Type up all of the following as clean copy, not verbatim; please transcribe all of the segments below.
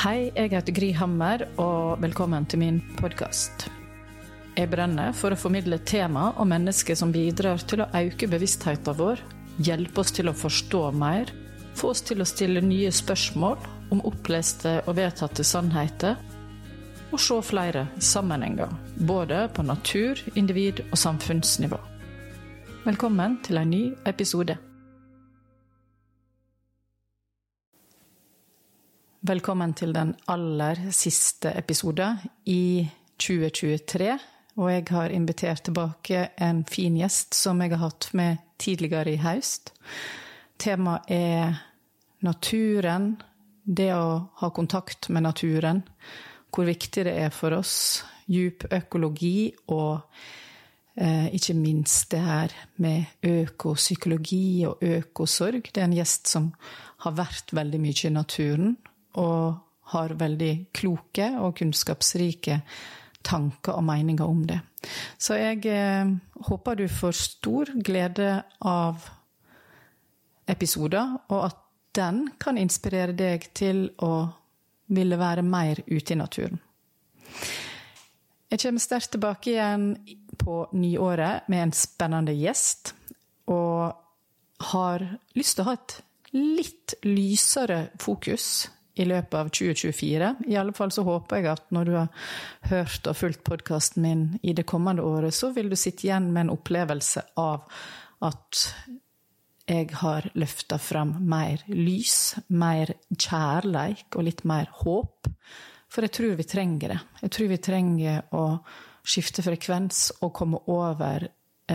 Hei, jeg heter Gry Hammer, og velkommen til min podcast. Jeg brenner for å formidle tema og mennesker som bidrar til å øke bevisstheten vår, hjelpe oss til å forstå mer, få oss til å stille nye spørsmål om oppleste og vedtatte sannheter, og se flere sammenhenger, både på natur-, individ- og samfunnsnivå. Velkommen til en ny episode. Velkommen til den aller siste episode i 2023, og jeg har invitert tilbake en fin gjest som jeg har hatt med tidligere i høst. Temaet naturen, det å ha kontakt med naturen, hvor viktig det er for oss, djup økologi og ikke minst det her med økopsykologi og økosorg. Det er en gjest som har vært veldig mye i naturen, og har veldig kloke og kunnskapsrike tanker og meninger om det. Så jeg håper du får stor glede av episoder, og at den kan inspirere deg til å ville være mer ute i naturen. Jeg kommer sterkt tilbake igjen på nyåret med en spennende gjest, og har lyst til å ha et litt lysere fokus i løpet av 2024. I alle fall så håper jeg at når du har hørt og fulgt podcasten min i det kommende året, så vil du sitte igjen med en opplevelse av at jeg har løftet fram mer lys, mer kjærleik og litt mer håp. For jeg tror vi trenger det. Jeg tror vi trenger å skifte frekvens og komme over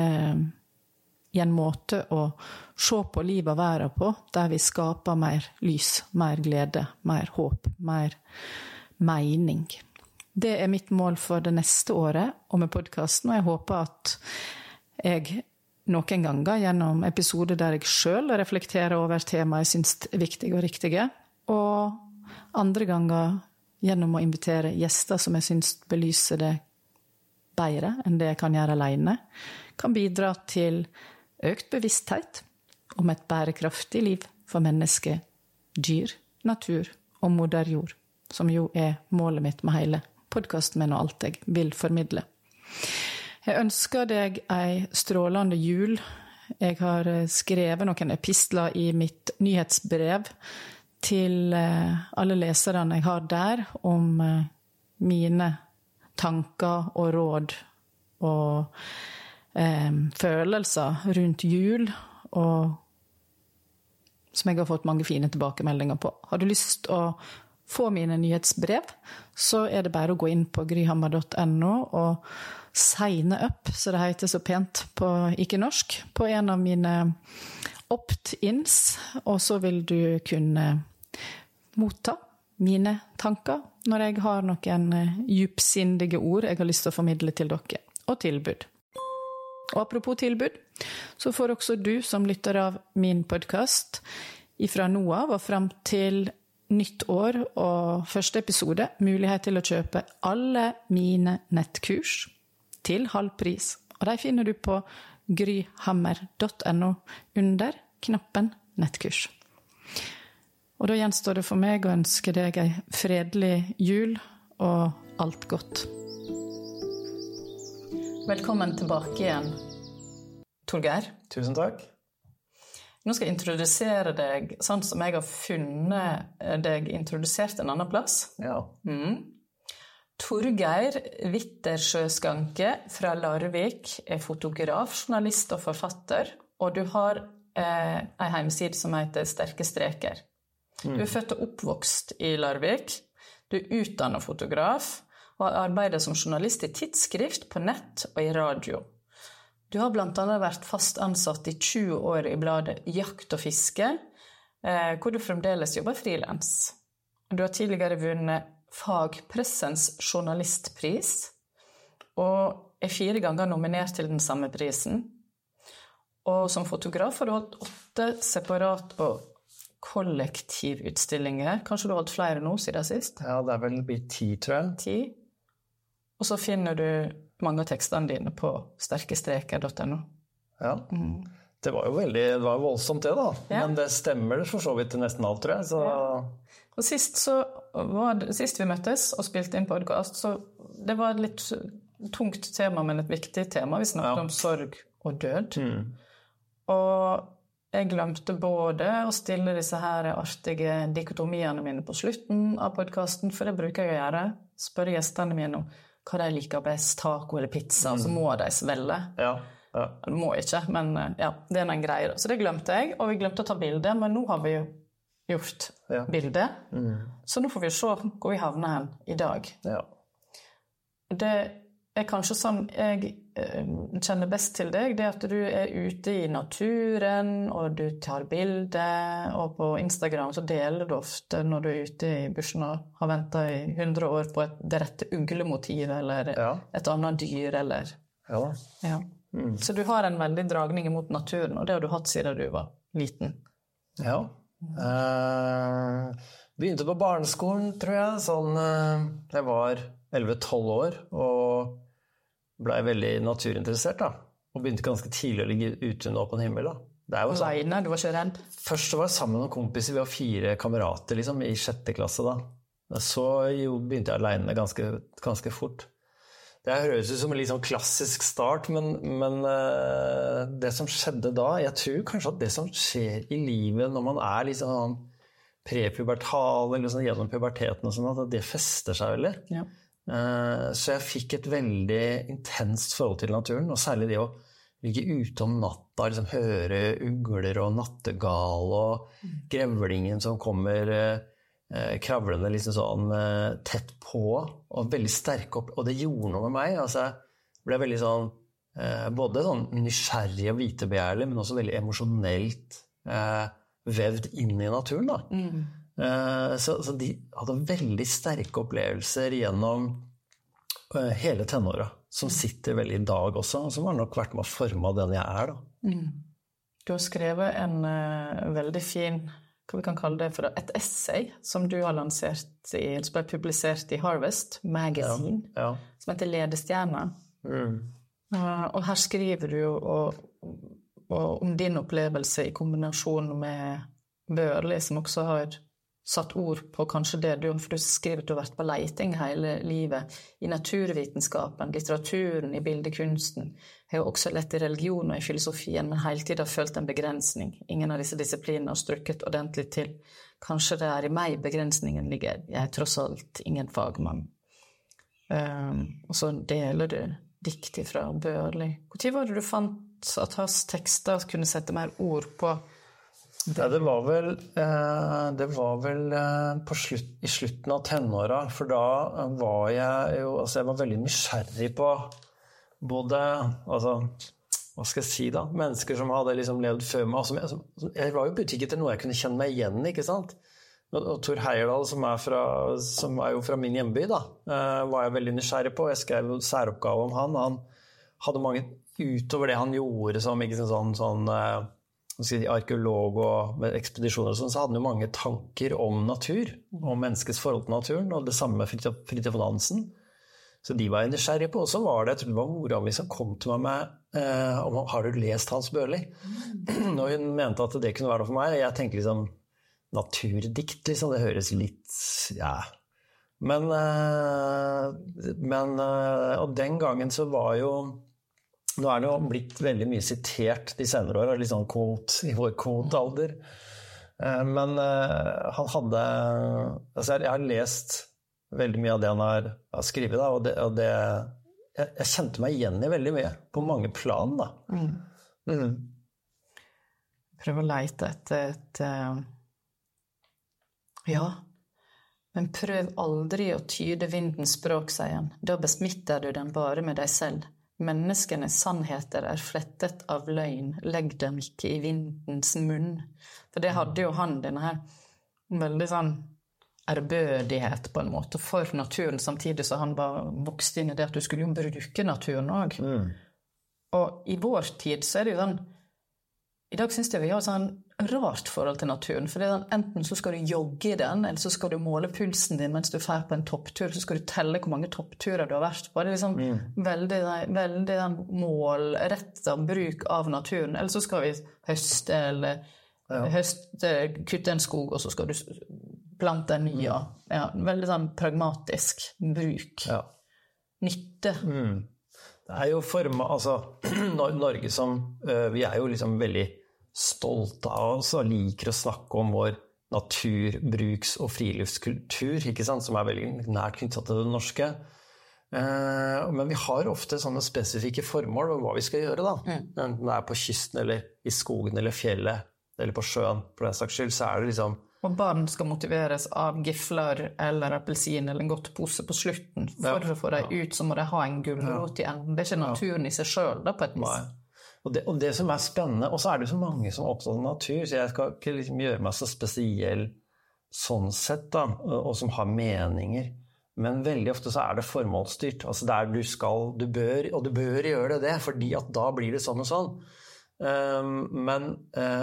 i en måte å se på livet og verden på, der vi skaper mer lys, mer glede, mer håp, mer mening. Det er mitt mål for det neste året og med podcasten, og jeg håper at jeg noen ganger gjennom episoder der jeg selv reflekterer over temaet jeg synes er viktige og riktige, og andre ganger gjennom å invitere gjester som jeg synes belyser det bedre enn det jeg kan gjøre alene, kan bidra til økt bevissthet om et bærekraftig liv for mennesker, dyr, natur og moder jord, som jo er målet mitt med hele podcasten min og alt jeg vil formidle. Jeg ønsker deg en strålende jul. Jeg har skrevet noen epistler i mitt nyhetsbrev til alle leserne jeg har der om mine tanker og råd og følelser rundt jul, og som jeg har fått mange fine tilbakemeldinger på. Har du lyst å få mine nyhetsbrev, så er det bare å gå inn på gryhammer.no og signe up, så det heter så pent på ikke-norsk, på en av mine opt-ins, og så vil du kunne motta mine tanker når jeg har noen djupsindige ord jeg har lyst til å formidle til dere, og tilbud. Og apropos tilbud, så får også du som lytter av min podcast ifra nå av og frem til nytt år og første episode mulighet til å kjøpe alle mine nettkurs til halv pris. Og de finner du på gryhammer.no under knappen nettkurs. Og da gjenstår det for meg å ønske deg en fredelig jul og alt godt. Velkommen tilbake igjen, Torgeir. Tusen takk. Nå skal jeg introdusere deg sånn som jeg har funnet deg introdusert en annen plass. Ja. Torgeir Wittersjøskanke fra Larvik er fotograf, journalist og forfatter, og du har en hjemmeside som heter Sterke Streker. Du er født og oppvokst i Larvik, du er utdannet fotograf, og har arbeidet som journalist i tidsskrift, på nett og i radio. Du har blant annet vært fast ansatt i 20 år i bladet Jakt og Fiske, hvor du fremdeles jobber freelance. Du har tidligere vunnet Fagpressens journalistpris, og er 4 ganger nominert til den samme prisen. Og som fotograf har du holdt 8 separat- og kollektivutstillinger. Kanskje du har holdt flere nå siden sist? Ja, det er vel blitt 10, tror jeg. 10. Og så finner du mange av tekstene dine på sterkestreker.no. Ja, det var jo voldsomt det da. Ja. Men det stemmer for så vidt til nesten alt, tror jeg. Så... Ja. Og sist så sist vi møttes og spilte inn podcast, så det var et litt tungt tema, men et viktig tema. Vi snakket om sorg og død. Og jeg glemte både å stille disse her artige dikotomiene mine på slutten av podcasten, for det bruker jeg å gjøre. Spørre gjestene mine om hva de liker best, taco eller pizza, så må de svelle. Ja. Det må ikke, men ja, det en greie. Så det glemte jeg, og vi glemte å ta bilde, men nå har vi jo gjort bilde. Så nå får vi se hvor vi havner hen i dag. Ja. Det kanskje sånn jeg kjenner best til deg, det at du ute i naturen, og du tar bilder, og på Instagram så deler du ofte når du ute i bushen og har ventet i 100 år på det rette uglemotivet, eller et annet dyr, eller... Ja. Så du har en veldig dragning mot naturen, og det har du hatt siden du var liten. Ja. Begynte på barneskolen, tror jeg, sånn jeg var 11-12 år, og ble veldig naturinteressert da, og begynte ganske tidlig å ligge ute under åpen himmel da. Det jo sånn. Alene, du var ikke redd? Først var jeg sammen med noen kompiser, vi var 4 kamerater liksom, i 6. klasse da. Så begynte jeg alene ganske fort. Det høres ut som en litt sånn klassisk start, men det som skjedde da, jeg tror kanskje at det som skjer i livet når man litt sånn prepubertal, eller sånn gjennom puberteten og sånn, at det fester seg veldig. Ja. Så jeg fikk et veldig intenst forhold til naturen, og særlig det å ligge ute om natta, liksom høre ugler og nattegal og grevlingen som kommer kravlende liksom sånn tett på, og veldig sterk opp, og det gjorde noe med meg. Altså, jeg ble veldig sånn, både sånn nysgjerrig og vitebegjærlig, men også veldig emosjonelt vevd inn i naturen da. Så de hadde veldig sterke opplevelser gjennom hele tenåra, som sitter veldig i dag også, og som har nok vært med å forme den jeg da. Du har skrevet en veldig fin, hva vi kan kalle det for et essay, som du har lansert, som ble publisert i Harvest Magazine, som heter Ledestjerne. Og her skriver du jo om din opplevelse i kombinasjon med Børli, som også har satt ord på kanskje det for du skriver at du har vært på leiting hele livet i naturvitenskapen, litteraturen, i bildekunsten. Jeg har også lett i religion og i filosofien, men hele tiden har følt en begrensning. Ingen av disse disiplinene har strukket ordentlig til. Kanskje det i meg begrensningen ligger. Jeg tross alt ingen fagmann. Og så deler du dikt fra Børli. Hvor var det du fant at hans tekster kunne sette mer ord på det? Det var vel i slutten av tenåra, for da var jeg jo, altså jeg var veldig nysgjerrig på både, altså, hva skal jeg si da, mennesker som hadde liksom levd før meg, jeg var jo på utkikk etter noe jeg kunne kjenne meg igjen, ikke sant? Og Thor Heyerdahl, som jo fra min hjemby da, var jeg veldig nysgjerrig på. Jeg skrev særoppgave om han hadde mange, utover det han gjorde som ikke sånn arkeolog og med ekspedisjoner og sånn, så hadde han jo mange tanker om natur, om menneskets forhold til naturen, og det samme med Fridtjof Nansen. Så de var jeg nysgjerrig på, og så var det, jeg tror det var Moravi som kom til meg med om har du lest Hans Børli? Og hun mente at det kunne være noe for meg, jeg tenker liksom naturdikt, liksom, det høres litt, ja. Men og den gangen så var jo, nå det jo blitt veldig mye sitert de senere år, litt sånn quote i vår quote-alder. Men han hadde, altså jeg har lest veldig mye av det han har skrevet da, og det jeg kjente meg igjen i veldig mye, på mange plan da. Prøv å lete etter et ja, men prøv aldri å tyde vindens språk, sier han. Da besmitter du den bare med deg selv. Menneskenes sannheter flettet av løgn, legg dem ikke i vindens munn. For det hadde jo han, denne her veldig sånn ærbødighet på en måte for naturen, samtidig så han var vokst inn i det at du skulle jo bruke naturen også. Og i vår tid så det jo sånn, i dag synes jeg vi har sånn rart forhold til naturen, for det sånn, enten så skal du jogge i den, eller så skal du måle pulsen din mens du fer på en topptur, så skal du telle hvor mange toppturer du har vært på. Det liksom veldig målrettet bruk av naturen, eller så skal vi høste, eller kutte en skog, og så skal du plante en ny, ja. Veldig sånn pragmatisk bruk. Ja. Nytte. Det jo forma, altså, Norge som, vi jo liksom veldig stolte av oss og liker å snakke om vår naturbruks- og friluftskultur, ikke sant, som veldig nært knyttet til det norske. Men vi har ofte sånne spesifikke formål om hva vi skal gjøre da. Enten det på kysten, eller i skogen, eller fjellet, eller på sjøen, for den saks skyld, så det liksom... Og barn skal motiveres av gifler eller appelsin eller en godt pose på slutten. For å få dem ut, så må de ha en gulrot i enden. Det ikke naturen i seg selv da, på et vis. Nei. Og det som spennende, og så det så mange som er opptatt av natur, så jeg skal ikke liksom gjøre meg så spesiell sånn sett da, og som har meninger. Men veldig ofte så det formålsstyrt. Altså der du bør gjøre det, fordi at da blir det sånn og sånn. Men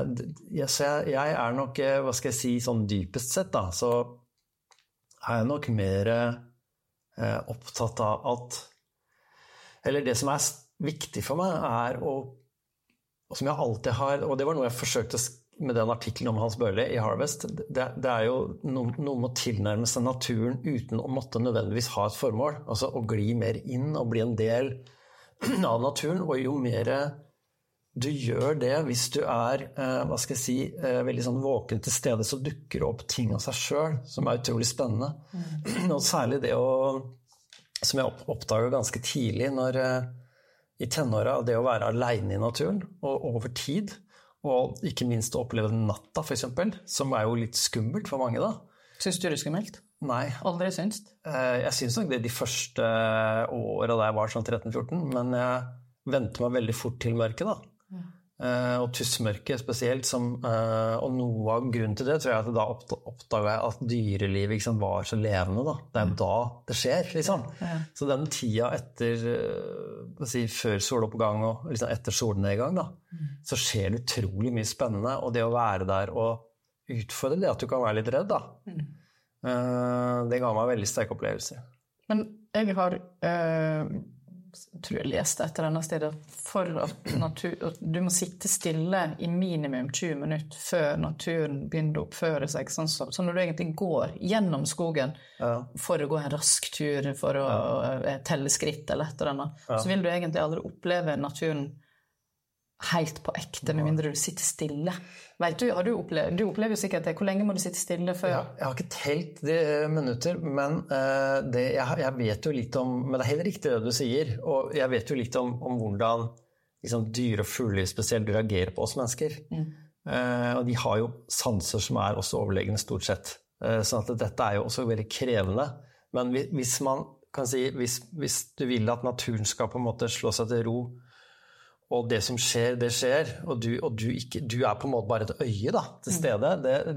jeg nok, hva skal jeg si, sånn dypest sett da, så jeg nok mer opptatt av at, eller det som viktig for meg og som jeg alltid har, og det var noe jeg forsøkte med den artikkelen om Hans Børli i Harvest, det jo noe med å tilnærme seg naturen uten å måtte nødvendigvis ha et formål, altså å gli mer inn og bli en del av naturen, og jo mer du gjør det hvis du hva skal jeg si, veldig sånn våken til stede, så dukker det opp ting av seg selv, som utrolig spennende. Og særlig det som jeg oppdaget ganske tidlig i tenåra, det å være alene i naturen, og over tid, og ikke minst å oppleve den natta, for eksempel, som jo litt skummelt for mange da. Syns du det skummelt? Nei. Aldri syns? Jeg syns nok det de første årene da jeg var sånn 13-14, men jeg ventet meg veldig fort til mørket da. Og tussmørket spesielt, og noe av grunnen til det tror jeg at da oppdaget jeg at dyrelivet liksom, var så levende da. Det da det skjer liksom. Så den tida etter før soloppgang og liksom etter solnedgang da, så skjer det utrolig mye spennende, og det å være der og utfordre det at du kan være litt redd da, det ga meg veldig sterke opplevelser. Men jeg har tror jeg leste et eller annet sted for at du må sitte stille i minimum 20 minutter før naturen begynner å oppføre seg sånn når du egentlig går gjennom skogen for å gå en rask tur for å telle skritt eller et eller annet, så vil du egentlig aldri oppleve naturen helt på ekte med mindre du sitter stille. Vet du, du opplever jo sikkert det. Hvor lenge må du sitte stille før? Jeg har ikke telt de minutter, men jeg vet jo litt om, men det helt riktig det du sier, og jeg vet jo litt om hvordan liksom, dyr og fugler spesielt reagerer på oss mennesker. Og de har jo sanser som også overlegne stort sett. Sånn at dette jo også veldig krevende. Men hvis man kan si, hvis du vil at naturen skal på en måte slå seg til ro, og det som skjer, det skjer, og du på en måte bare et øye da, til stede,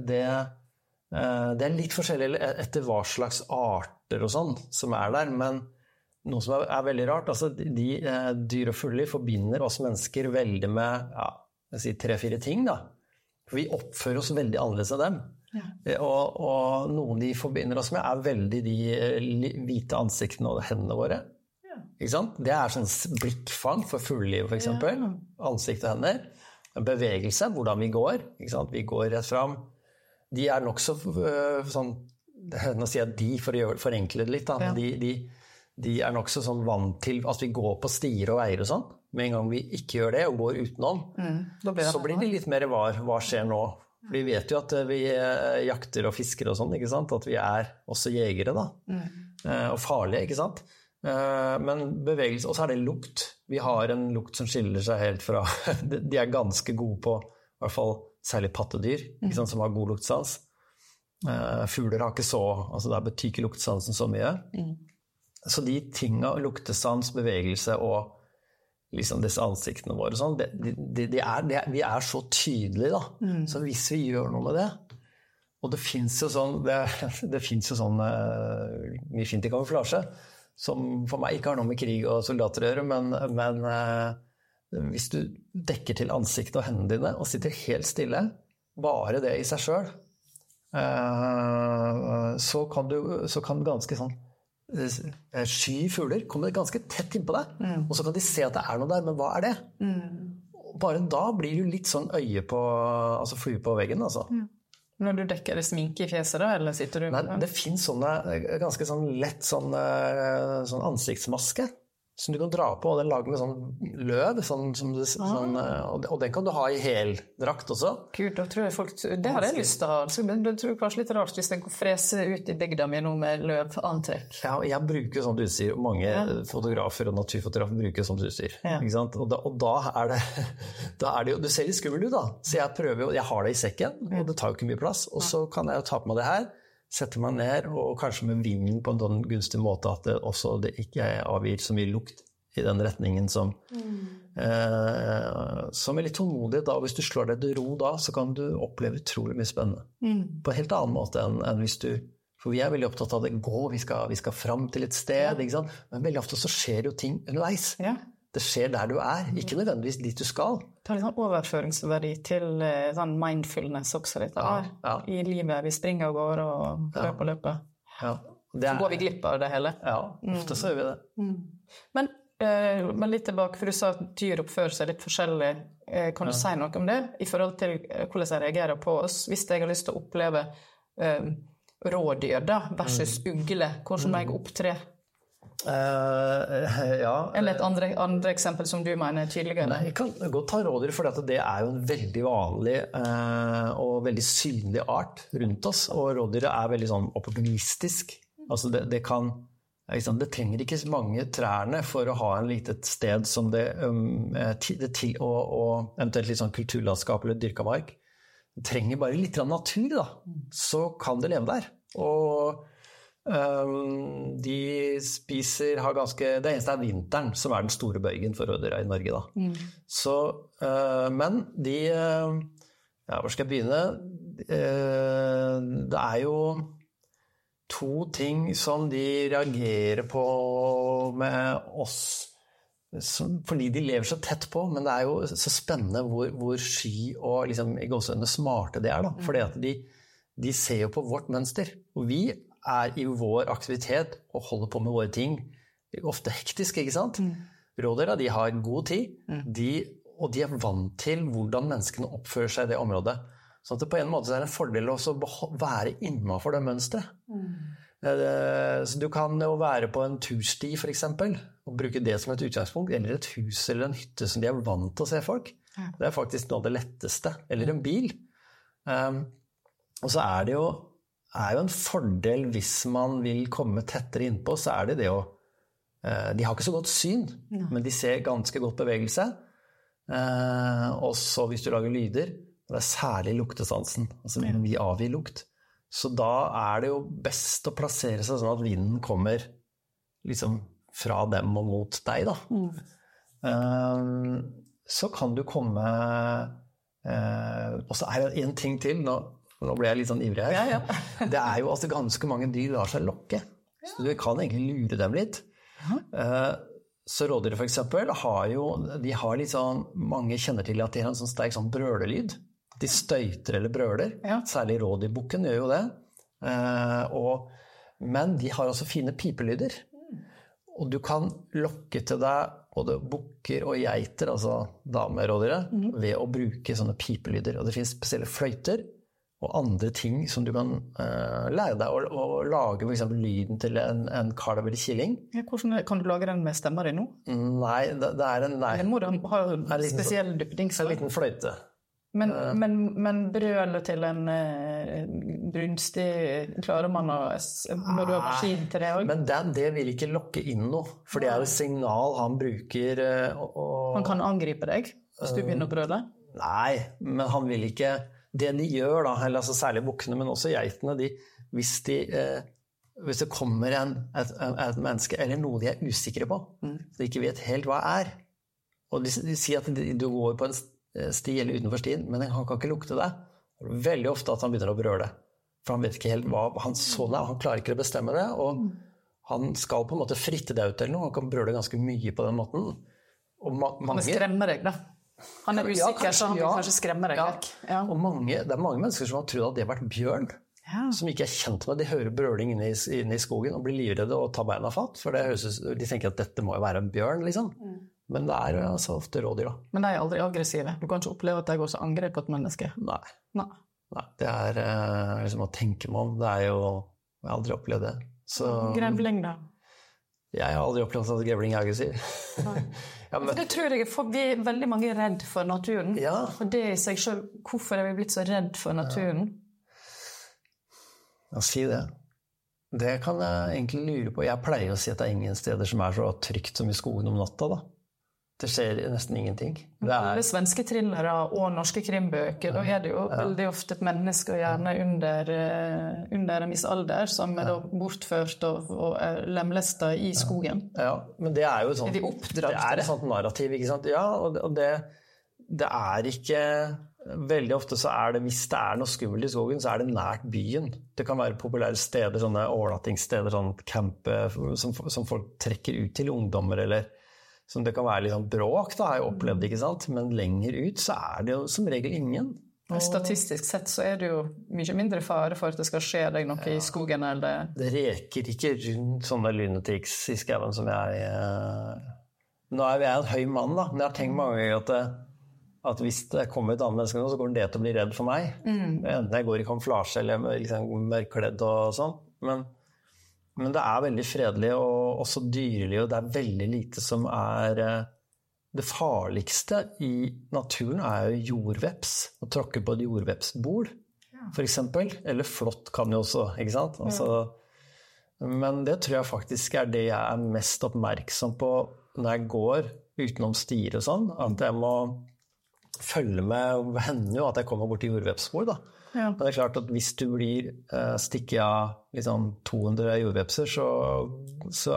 det litt forskjellig etter hva slags arter og sånn som der, men noe som veldig rart, altså dyr og fugler forbinder oss mennesker veldig med, jeg sier 3-4 ting da, for vi oppfører oss veldig annerledes av dem, og noen de forbinder oss med veldig de hvite ansiktene og hendene våre. Ikke sant? Det sånn blikkfang for fugleliv for eksempel, ansikt og hender, en bevegelse, hvordan vi går, ikke sant? Vi går rett frem, de nok så sånn, nå sier jeg de for å forenkle det litt da, men de nok så sånn vant til at vi går på stier og veier og sånn, med en gang vi ikke gjør det og går utenom, så blir de litt mer hva skjer nå? Vi vet jo at vi jakter og fisker og sånn, ikke sant? At vi også jegere da, og farlige, ikke sant? Men bevegelse, og så det lukt. Vi har en lukt som skiller seg helt fra de ganske gode på, i hvert fall særlig pattedyr, ikke sant, som har god luktsans. Fugler har ikke så, altså der betyr ikke luktsansen så mye. Så de tingene, luktesans, bevegelse og liksom disse ansiktene våre sånn, vi så tydelige da. Så hvis vi gjør noe med det, og det finnes jo sånn det finnes jo sånn mye fint i kamuflasje, som for meg ikke har noe med krig og soldater å gjøre, men hvis du dekker til ansiktet og hendene dine og sitter helt stille, bare det i seg selv, så kan ganske sånn sky fugler komme ganske tett inn på deg, og så kan de se at det noe der, men hva det? Bare da blir du litt sånn øye på, altså flue på veggen, altså. Når du dekker det sminke I fjeset da, eller sitter du... Nei, det finnes sånne, ganske sånn lett sånn ansiktsmaske, som du kan dra på, og den lager med sånn løv, og den kan du ha I heldrakt også. Gud, da tror jeg folk... Det har jeg lyst til å ha. Så det tror jeg kanskje litt rart hvis den kan frese ut I bygda med noe med løvantrekk. Ja, jeg bruker sånt utstyr, og mange fotografer og naturfotografer bruker sånt utstyr. Ikke sant? Og da er det jo, du ser litt skummel ut da. Så jeg prøver jo, jeg har det I sekken, og det tar jo ikke mye plass, og så kan jeg jo ta på meg det her, sette meg ned, og kanskje med vinden på en sånn gunstig måte at det ikke avgir så mye lukt I den retningen som litt tålmodig da, hvis du slår deg til ro da, så kan du oppleve utrolig mye spennende. På en helt annen måte enn hvis du, for vi veldig opptatt av det, vi skal frem til et sted, ikke sant? Men veldig ofte så skjer jo ting underveis. Det skjer der du ikke nødvendigvis dit du skal. Det har litt sånn overføringsverdi til sånn mindfulness også litt I livet. Vi springer og går og løper. Så går vi glipp av det hele. Ja, ofte så gjør vi det. Men litt tilbake, for du sa at dyr oppfører seg litt forskjellig. Kan du si noe om det? I forhold til hvordan jeg reagerer på oss? Hvis jeg har lyst til å oppleve rådyr da, versus ugle, hvordan må jeg opptre? Eller et andre eksempel som du mener tydeligere. Nei, jeg kan godt ta rådyr, for det jo en veldig vanlig og veldig synlig art rundt oss, og rådyr veldig sånn opportunistisk. Altså det trenger ikke mange trærne for å ha en litet sted som og eventuelt litt sånn kulturlandskap eller dyrkamark. Det trenger bare litt natur da, så kan det leve der. Og de spiser, det eneste vinteren som den store bøygen for rådyra I Norge da. Så, men de, hvor skal jeg begynne? Det jo to ting som de reagerer på med oss, fordi de lever så tett på, men det jo så spennende hvor sky og liksom, I gåsehudene smarte det da, fordi at de ser jo på vårt mønster, og vi I vår aktivitet og holder på med våre ting, ofte hektisk, ikke sant? Rådyra, de har god tid, og de vant til hvordan menneskene oppfører seg I det området. Så at det på en måte det en fordel også å være innenfor det mønstret. Så du kan jo være på en tursti for eksempel, og bruke det som et utgangspunkt, eller et hus eller en hytte som de vant til å se folk. Det faktisk noe av det letteste, eller en bil. Og så det jo en fordel hvis man vil komme tettere innpå, så det det å de har ikke så godt syn, men de ser ganske godt bevegelse. Og så hvis du lager lyder, det særlig luktesansen, altså vi avgir lukt. Så da det jo best å plassere seg sånn at vinden kommer liksom fra dem og mot deg da. Så kan du komme, og så det en ting til, nå ble jeg litt sånn ivrig her. Det jo altså ganske mange dyr lar seg lokke, så du kan egentlig lure dem litt. Så rådyr for eksempel de har litt sånn, mange kjenner til at de har en sånn sterk sånn brølelyd. De støyter eller brøler, særlig rådyrbukken gjør jo det. Men de har også fine pipelyder. Og du kan lokke til deg både bukker og geiter, altså damerådyre, ved å bruke sånne pipelyder. Og det finnes spesielle fløyter og andre ting som du kan lære deg å lage for eksempel lyden til en kalv eller killing. Hvordan kan du lage den med stemmer din nå? Nei, det nei. Den må du ha spesiell duppedings. En liten fløyte. Men brølet til en brunstig klarer man når du har maskin til det også? Men det vil ikke lokke inn noe, for det jo et signal han bruker. Han kan angripe deg hvis du begynner å brøle? Nei, men han vil ikke. Det de gjør da, eller altså særlig bukkene, men også geitene, hvis det kommer et menneske eller noe de usikre på, så de ikke vet helt hva og de sier at du går på en sti eller utenfor stien, men han kan ikke lukte det. Det veldig ofte at han begynner å brøle, for han vet ikke helt hva han så det, han klarer ikke å bestemme det, og han skal på en måte fritte det ut eller noe, han kan brøle ganske mye på den måten. Og han skremmer deg da. Han usikker, så han vil kanskje skremme deg vekk. Og det mange mennesker som har trodd at det har vært bjørn, som ikke kjent med, de hører brøling inne i skogen og blir livredde og tar beina fatt, for de tenker at dette må jo være en bjørn, liksom. Men det altså ofte rådyr da. Men de aldri aggressive. Du kan ikke oppleve at de går så angrep på et menneske. Nei. Nei, det liksom å tenke meg om. Det jo jeg har aldri opplevd det. Så, grevling da? Jeg har aldri opplevd at grevling er aggressiv. Det tror jeg, vi veldig mange redd for naturen. Ja. For det I seg selv, hvorfor vi blitt så redd for naturen? Ja, si det. Det kan jeg egentlig lure på. Jeg pleier å si at det ingen steder som så trygt som I skogen om natta, da. Det skjer nesten ingenting. Alle svenske thrillere og norske krimbøker, da det jo veldig ofte et menneske, og gjerne under en viss alder, som da bortført og lemlestet I skogen. Ja, men det jo sånn, de oppdratt det et sånt narrativ, ikke sant? Ja, og det ikke... Veldig ofte så det, hvis det noe skummelt I skogen, så det nært byen. Det kan være populære steder, sånne overnattingssteder, sånn camp, som folk trekker ut til ungdommer, eller som det kan være litt sånn bråk, da, har jeg opplevd, ikke sant? Men lenger ut så det jo som regel ingen. Statistisk sett så det jo mye mindre fare for at det skal skje deg noe I skogen, eller... Det reker ikke rundt sånne lunatics I skaven som jeg... Nå jeg en høy mann, da, men jeg har tenkt mange ganger at hvis det kommer et annet menneske nå, så går det til å bli redd for meg. Enten jeg går I kamuflasje eller liksom mørkledd og sånn. Men det veldig fredelig og også dyrelig, og det veldig lite som det farligste I naturen jo jordveps. Å tråkke på et jordvepsbol, for eksempel. Eller flott kan jo også, ikke sant? Altså, men det tror jeg faktisk det jeg mest oppmerksom på når jeg går utenom stier og sånn, at jeg må følge med, hender jo at jeg kommer bort til jordvepsspor da. Ja. Men det klart at hvis du blir stikket av liksom 200 jordvepser, så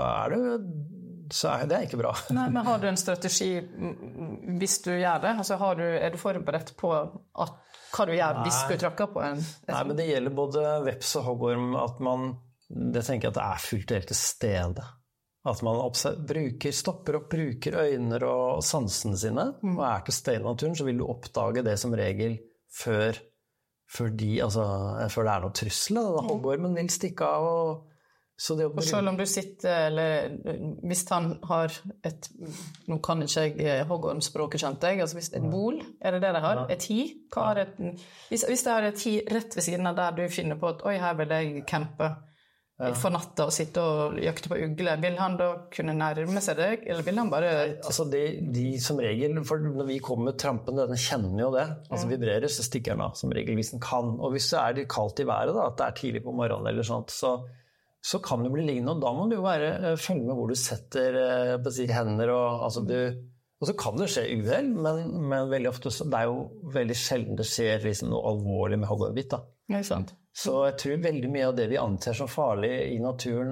det ikke bra. Nei, men har du en strategi hvis du gjør det? Altså du forberedt på hva du gjør hvis du tråkker på en... Nei, men det gjelder både veps og hoggorm, at det tenker jeg at det fullt og helt til stede. At man stopper opp, bruker øyne og sansene sine, og til stede I naturen, så vil du oppdage det som regel før det noe trussel, da hoggormen vil stikke av. Og selv om du sitter, eller hvis han har nå kan ikke jeg hoggormspråket kjent deg, altså hvis et bol, det de har? Et hi? Hvis de har et hi rett ved siden av der du finner på at, oi, her vil jeg campe, for natta og sitte og jakte på ugle, vil han da kunne nærme seg deg, eller vil han bare... Altså de som regel, for når vi kommer trampen, den kjenner jo det, altså vibrerer, så stikker den av, som regel hvis den kan, og hvis det litt kaldt I været da, at det tidlig på morgenen eller sånt, så kan det bli liggende, og da må du jo følge med hvor du setter hender, og så kan det skje uheld, men veldig ofte, det jo veldig sjelden det skjer liksom, noe alvorlig med hoggormbitt da. Ja, sant. Så jeg tror veldig mye av det vi anser som farlig I naturen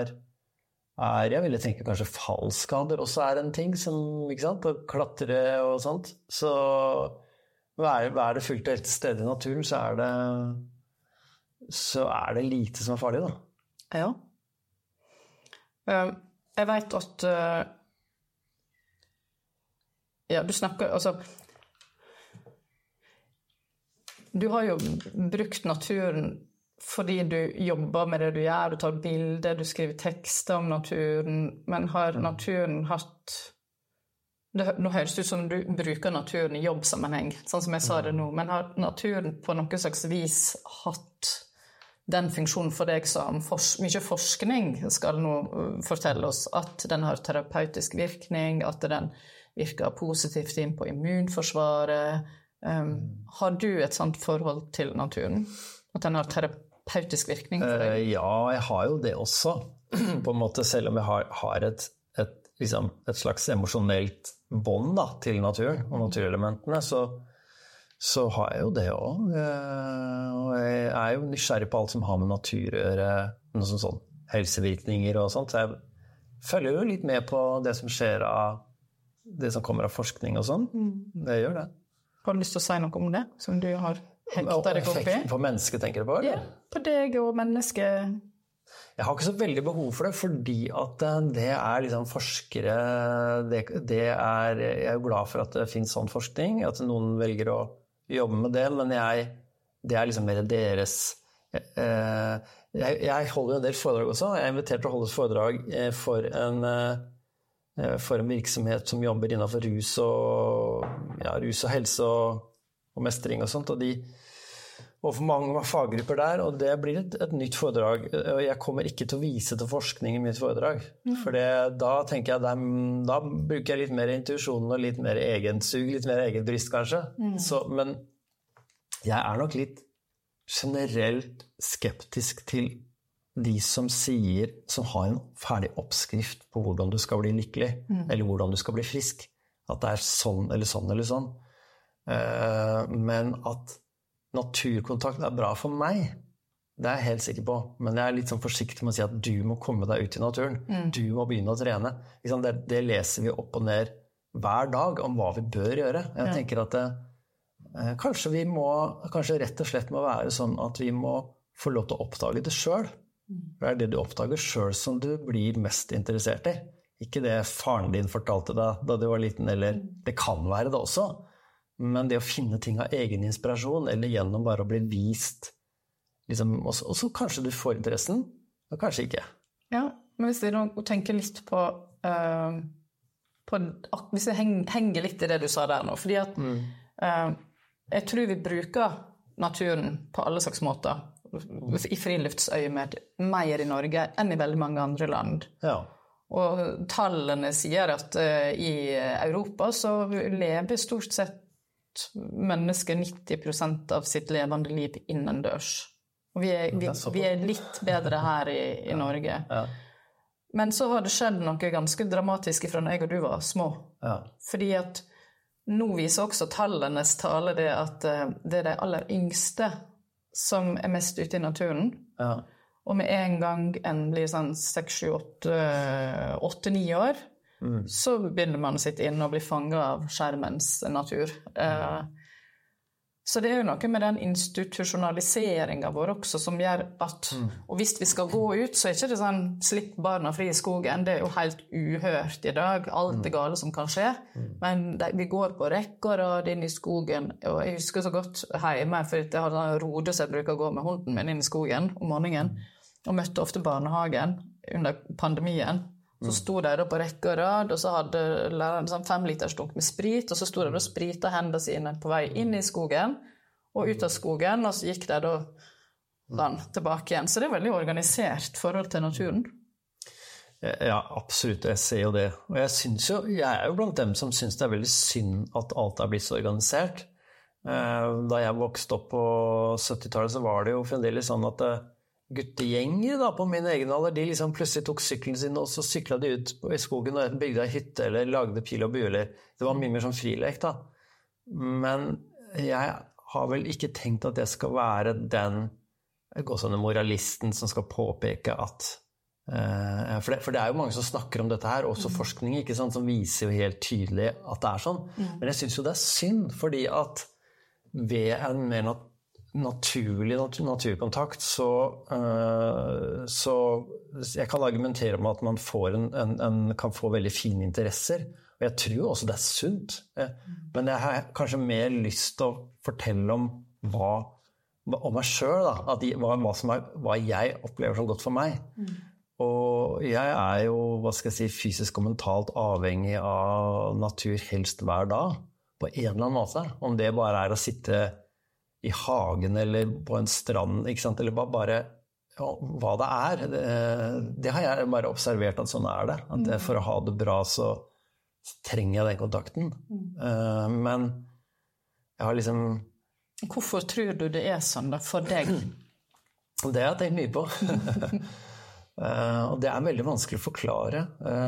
jeg ville tenke kanskje fallskader også en ting som, ikke sant, å klatre og sånt. Så det fullt og helt til stede I naturen, så det lite som farlig da. Ja. Jeg vet at du snakker, altså du har jo brukt naturen fordi du jobber med det du gjør, du tar bilder, du skriver tekster om naturen, men har naturen hatt... Nå høres det ut som du bruker naturen I jobbsammenheng, sånn som jeg sa det nå, men har naturen på noe slags vis hatt den funksjonen for deg som mye forskning skal nå fortelle oss, at den har terapeutisk virkning, at den virker positivt inn på immunforsvaret, har du et sånt forhold til naturen? At den har terapeutisk virkning for deg? Ja, jeg har jo det også. På en måte, selv om jeg har et slags emosjonelt bånd da, til naturen og naturelementene, så har jeg jo det også. Og jeg jo nysgjerrig på alt som har med natur å gjøre, noe sånn helsevirkninger og sånt. Så jeg følger jo litt med på det som skjer av det som kommer av forskning og sånn. Det gjør det. Har du lyst til å si noe om det, som du har hengt deg opp I? Effekten på mennesket, tenker du på? Eller? Ja, på deg og mennesket. Jeg har ikke så veldig behov for det, fordi at det liksom forskere, jeg jo glad for at det finnes sånn forskning, at noen velger å jobbe med det, men det liksom mer deres... Jeg holder en del foredrag også. Jeg invitert til å holde et foredrag for en virksomhet som jobber innenfor rus og helse og mestring og sånt, og og for mange faggrupper der, og det blir et nytt foredrag. Og jeg kommer ikke til å vise til forskning i mitt foredrag, for da tenker jeg, da bruker jeg litt mer intuisjon og litt mer egensug, litt mer egen bryst kanskje. Men jeg nok litt generelt skeptisk til de som har en ferdig oppskrift på hvordan du skal bli lykkelig, eller hvordan du skal bli frisk. At det sånn eller sånn eller sånn. Men at naturkontakt bra for meg, det jeg helt sikker på. Men jeg litt sånn forsiktig med å si at du må komme deg ut i naturen. Du må begynne å trene. Det leser vi opp og ned hver dag om hva vi bør gjøre. Jeg tenker at kanskje rett og slett må være sånn at vi må få lov til å oppdage det selv. Det det du oppdager selv som du blir mest interessert i. Ikke det faren din fortalte deg da du var liten, eller det kan være det også. Men det å finne ting av egen inspirasjon, eller gjennom bare å bli vist, liksom, og så kanskje du får interessen, og kanskje ikke. Ja, men hvis vi nå tenker litt på hvis vi henger litt i det du sa der nå, fordi at jeg tror vi bruker naturen på alle slags måter, i friluftsøyemed, mer i Norge enn i veldig mange andre land. Ja. Og tallene sier at i Europa så lever stort sett mennesker 90% av sitt levende liv innendørs. Og vi litt bedre her i Norge. Ja. Men så har det skjedd noe ganske dramatisk fra når jeg og du var små. Ja. Fordi at nå viser også tallenes tale det at det de aller yngste som mest ute i naturen. Ja. Og med en gang en blir sånn 6, 7, 8, 9 år, så begynner man å sitte inn og bli fanget av skjermens natur. Så det jo noe med den institusjonaliseringen vår også som gjør at, og hvis vi skal gå ut, så ikke det sånn slipp barna fri i skogen, det jo helt uhørt i dag, alt det gale som kan skje, men vi går på rekke og rad inn i skogen, og jeg husker så godt hjemme, for jeg hadde en rode som jeg bruker å gå med hunden min inn i skogen om morgenen, og møtte ofte barnehagen under pandemien. Så stod de da på rekke og rad, og så hadde læreren en 5 liters dunk med sprit, og så stod de da og sprita hendene sine på vei inn i skogen, og ut av skogen, og så gikk de da tilbake igjen. Så det veldig organisert forhold til naturen. Ja, absolutt, jeg ser jo det. Og jeg jo blant dem som synes det veldig synd at alt blitt så organisert. Da jeg vokste opp på 70-tallet, så var det jo fremdeles sånn at guttegjenger da, på min egen alder, de liksom plutselig tok sykkelen sin, og så syklet de ut i skogen og bygde en hytte, eller lagde pil og bue, eller det var mye mer sånn frilek da. Men jeg har vel ikke tenkt at jeg skal være den moralisten som skal påpeke at for det jo mange som snakker om dette her, også forskning, ikke sant, som viser jo helt tydelig at det sånn. Men jeg synes jo det synd, fordi at ved en mer naturlig naturkontakt, så jeg kan argumentere om at man kan få veldig fine interesser, og jeg tror også det sunt. Men jeg har kanskje mer lyst til å fortelle om meg selv, da, hva jeg opplever som godt for meg. Og jeg jo, hva skal jeg si, fysisk og mentalt avhengig av natur helst hver dag, på en eller annen måte. Om det bare å sitte i hagen eller på en strand, ikke sant? Eller bare hva det det har jeg bare observert at sånn det. At for å ha det bra så trenger jeg den kontakten. Men jeg har liksom... Hvorfor tror du det sånn da, for deg? Det har jeg tenkt mye på. Og det veldig vanskelig å forklare.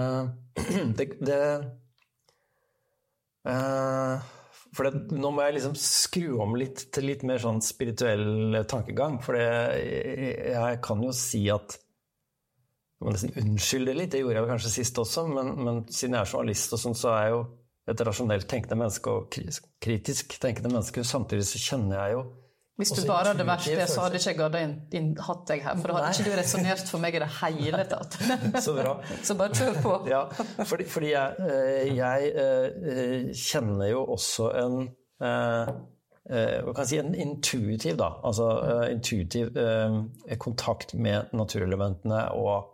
For nå må jeg liksom skru om litt til litt mer sånn spirituell tankegang, for jeg kan jo si at jeg må nesten unnskylde litt, det gjorde jeg kanskje sist også, men siden jeg journalist og sånn, så jeg jo et rasjonelt tenkende menneske og kritisk tenkende menneske, samtidig så kjenner jeg jo hvis du bare hadde vært det, så hadde ikke jeg gadd hatt deg her, for da hadde ikke du resonert for meg i det hele tatt. Så bra. Så bare kjør på. Ja, fordi jeg kjenner jo også hva kan jeg si, en intuitiv da, altså intuitiv kontakt med naturelementene og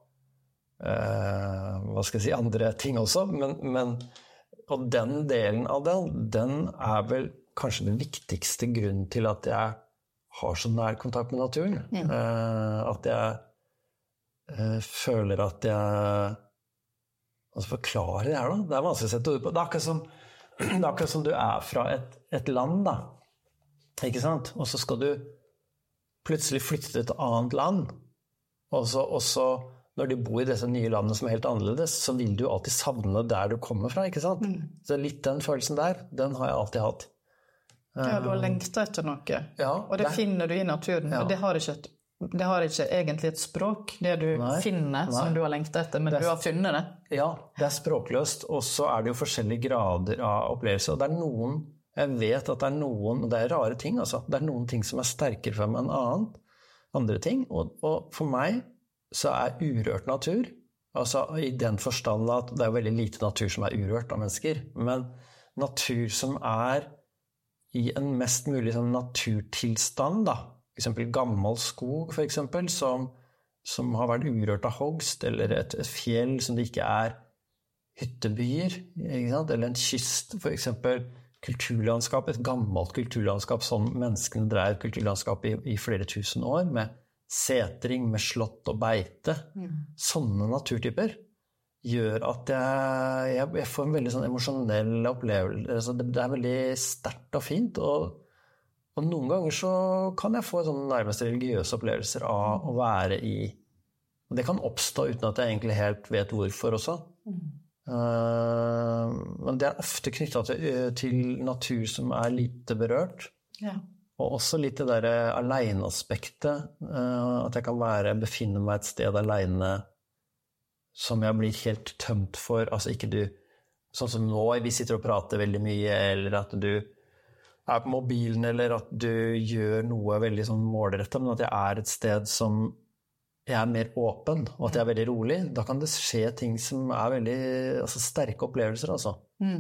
hva skal jeg si, andre ting også, men og den delen av den vel kanskje den viktigste grunnen til at jeg har så nær kontakt med naturen. At jeg føler at jeg altså forklare det her da. Det vanskelig å sette ord på. Det akkurat som du fra et land da. Ikke sant? Og så skal du plutselig flytte til et annet land. Og så når du bor i disse nye landene som helt annerledes, så vil du alltid savne der du kommer fra, ikke sant? Så litt den følelsen der, den har jeg alltid hatt. Ja, du har lengtet etter noe. Ja, og det finner du i naturen. Og det har ikke egentlig et språk, det du finner som du har lengtet etter, men du har funnet det. Ja, det språkløst, og så det jo forskjellige grader av opplevelser. Og det noen, jeg vet at det noen, og det rare ting altså, det noen ting som sterkere for meg enn andre ting, og for meg så urørt natur, altså i den forstand at det veldig lite natur som urørt av mennesker, men natur som i en mest mulig sånn naturtilstand da, for eksempel gammel skog for eksempel, som har vært urørt av hogst, eller et fjell som det ikke hyttebyer, ikke sant? Eller en kyst, for eksempel kulturlandskap, et gammelt kulturlandskap som menneskene drev kulturlandskap i flere tusen år, med setring, med slott og beite. Sånne naturtyper gjør at jeg får en veldig sånn emosjonell opplevelse. Det veldig sterkt og fint, og noen ganger så kan jeg få sånne nærmest religiøse opplevelser av å være og det kan oppstå uten at jeg egentlig helt vet hvorfor også. Men det ofte knyttet til natur som lite berørt. Ja. Og også litt det der alene-aspektet, at jeg kan befinne meg et sted alene som jeg blir helt tømt for, altså ikke du, sånn som nå, vi sitter og prater veldig mye, eller at du på mobilen, eller at du gjør noe veldig sånn målrettet, men at jeg et sted som jeg mer åpen, og at jeg veldig rolig, da kan det skje ting som veldig altså sterke opplevelser, altså.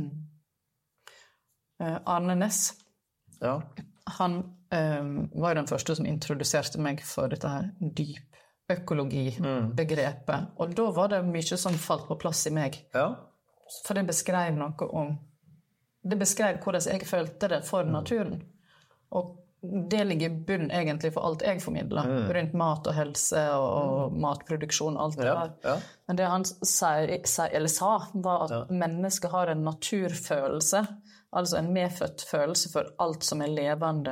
Arne Næss, ja. Han var den første som introduserte meg for dette her dyp økologi-begrepet, og da var det mye som falt på plass i meg. Ja. For det beskrev noe om det beskrev hvordan jeg følte det for naturen. Og det ligger i bunn egentlig for alt jeg formidler, rundt mat og helse og matproduksjon, alt det der. Ja. Men det han sa, var at mennesket har en naturfølelse, altså en medfødt følelse for alt som levende.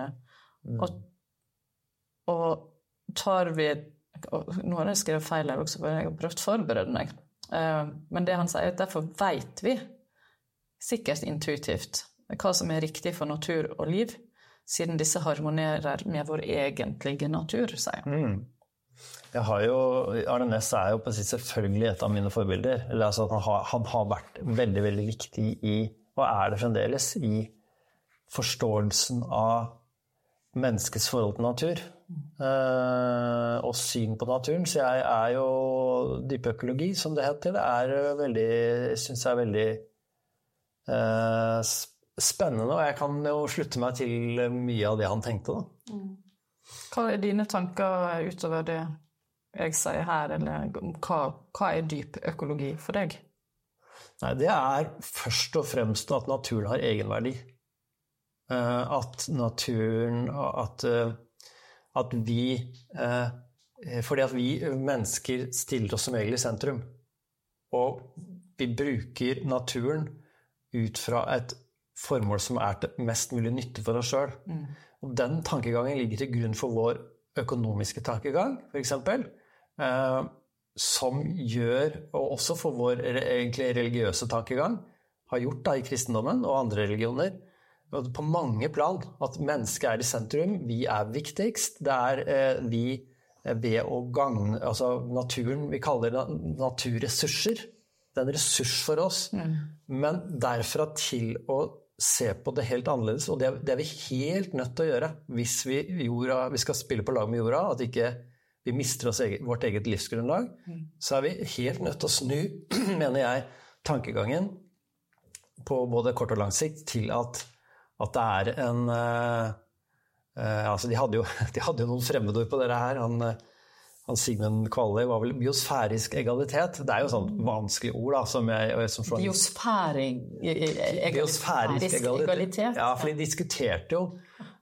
Og tar vi, nå har jeg skrevet feil her også, for jeg har prøvd å forberede meg, men det han sier, derfor vet vi, sikkert intuitivt, hva som riktig for natur og liv, siden disse harmonerer med vår egentlige natur, sier han. Jeg har jo, Arne Næss jo på sitt selvfølgelig et av mine forbilder, eller altså at han har vært veldig, veldig viktig og det fremdeles, i forståelsen av menneskets forhold til natur, og syn på naturen. Så jeg jo dypøkologi, som det heter, veldig, synes jeg veldig spennende, og jeg kan jo slutte meg til mye av det han tenkte da. Hva dine tanker utover det jeg sier her, eller hva dyp økologi for deg? Nei, det først og fremst at naturen har egenverdi. At naturen, at vi, fordi at vi mennesker stiller oss som regel i sentrum, og vi bruker naturen ut fra et formål som til mest mulig nytte for oss selv. Og den tankegangen ligger til grunn for vår økonomiske tankegang, for eksempel, som gjør, og også for vår egentlig religiøse tankegang, har gjort da i kristendommen og andre religioner, på mange plan, at mennesket i sentrum, vi viktigst, det vi ved å gagne, altså naturen, vi kaller det naturressurser, det en ressurs for oss, men derfra til å se på det helt annerledes, og det vi helt nødt til å gjøre, hvis vi skal spille på lag med jorda, at ikke vi mister vårt eget livsgrunnlag, så vi helt nødt til å snu, mener jeg, tankegangen på både kort og lang sikt til at det en altså de hadde jo noen fremmedord på dette her. Han Sigmund Kvaløy var vel biosfærisk egalitet. Det jo sånn vanskelig ord da, som biosfærisk egalitet. Ja, for de diskuterte jo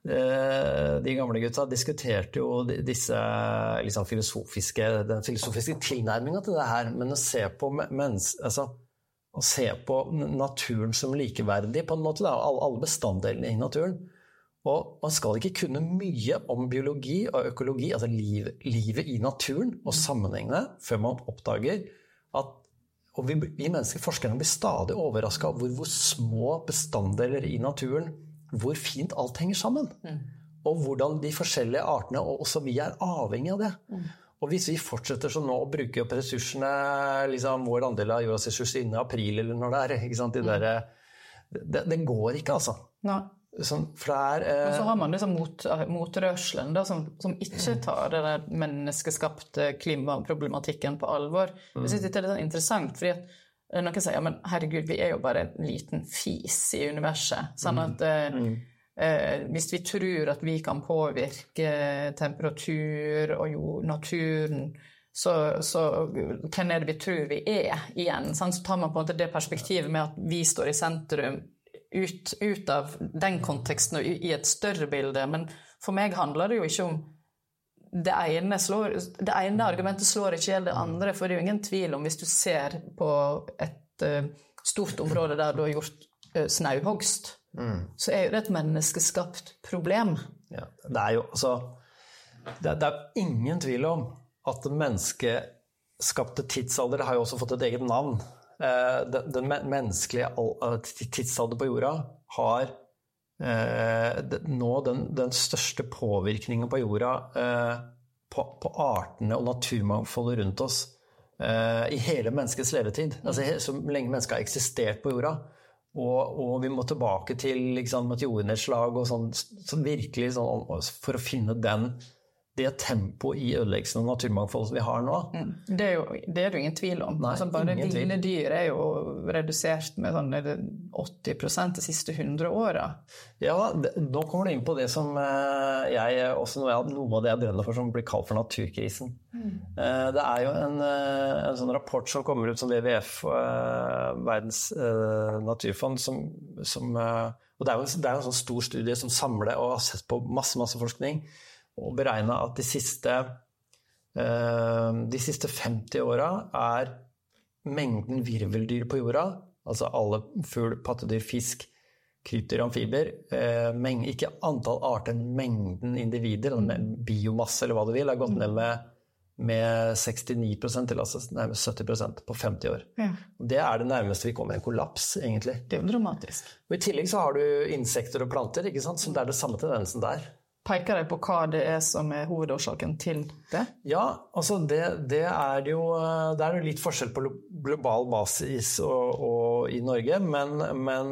de gamle gutta diskuterte jo disse liksom, den filosofiske tilnærmingen til det her, men å se på å se på naturen som likeverdig på en måte, da, alle bestanddelene i naturen. Og man skal ikke kunne mye om biologi og økologi, altså livet i naturen og sammenhengene, før man oppdager at, og vi mennesker, forskerne blir stadig overrasket over hvor små bestanddeler i naturen, hvor fint alt henger sammen. Og hvordan de forskjellige artene, og også vi avhengig av det. Og hvis vi fortsetter sånn nå å bruke opp ressursene, liksom vår andel av jordas ressurser innen april eller når det ikke sant, det går ikke, altså. Nei. Sånn, for det og så har man liksom motrørselen da, som ikke tar det der menneskeskapte klimaproblematikken på alvor. Jeg synes det er litt interessant, fordi at noen sier, ja, men herregud, vi jo bare en liten fis i universet, sånn at hvis vi tror at vi kan påvirke temperatur og jo naturen, så hvem det vi tror vi igjen? Så tar man på en måte det perspektivet med at vi står i sentrum ut av den konteksten og i et større bilde, men for meg handler det jo ikke om det ene argumentet slår ikke ihjel det andre, for det jo ingen tvil om hvis du ser på et stort område der du har gjort snauhogst, så jo det et menneskeskapt problem. Ja, det jo altså det ingen tvil om at menneskeskapte tidsalder har jo også fått et eget navn. Den menneskelige tidsalder på jorda har nå den største påvirkningen på jorda på artene og naturmangfoldet rundt oss i hele menneskets levetid. Altså så lenge mennesket har eksistert på jorda, og vi må tilbake til liksom, et jordnedslag og sånn, så virkelig sånn, for å finne det tempoet i ødeleggelsen av naturmangfold som vi har nå. Det det jo ingen tvil om. Nei, altså, bare ville dyr jo redusert med sånn 80% de siste 100 årene. Ja, nå kommer du inn på det som noe av det jeg brenner for, som blir kalt for naturkrisen. Det jo en sånn rapport som kommer ut som WWF, Verdens naturfond, og det jo en sånn stor studie som samler og har sett på masse forskning, og beregnet at de siste 50 årene mengden virveldyr på jorda, altså alle fugl, pattedyr, fisk, krypdyr, amfiber, ikke antall arter, mengden individer, biomasse eller hva du vil, har gått ned med 69% til altså nærmest 70% på 50 år. Ja. Det det nærmeste vi kommer en kollaps, egentlig. Det jo dramatisk. Og i tillegg så har du insekter og planter, ikke sant? Så det det samme tendensen der. Peker deg på hva det som hovedårsaken til det? Ja, altså det jo det jo litt forskjell på global basis og i Norge, men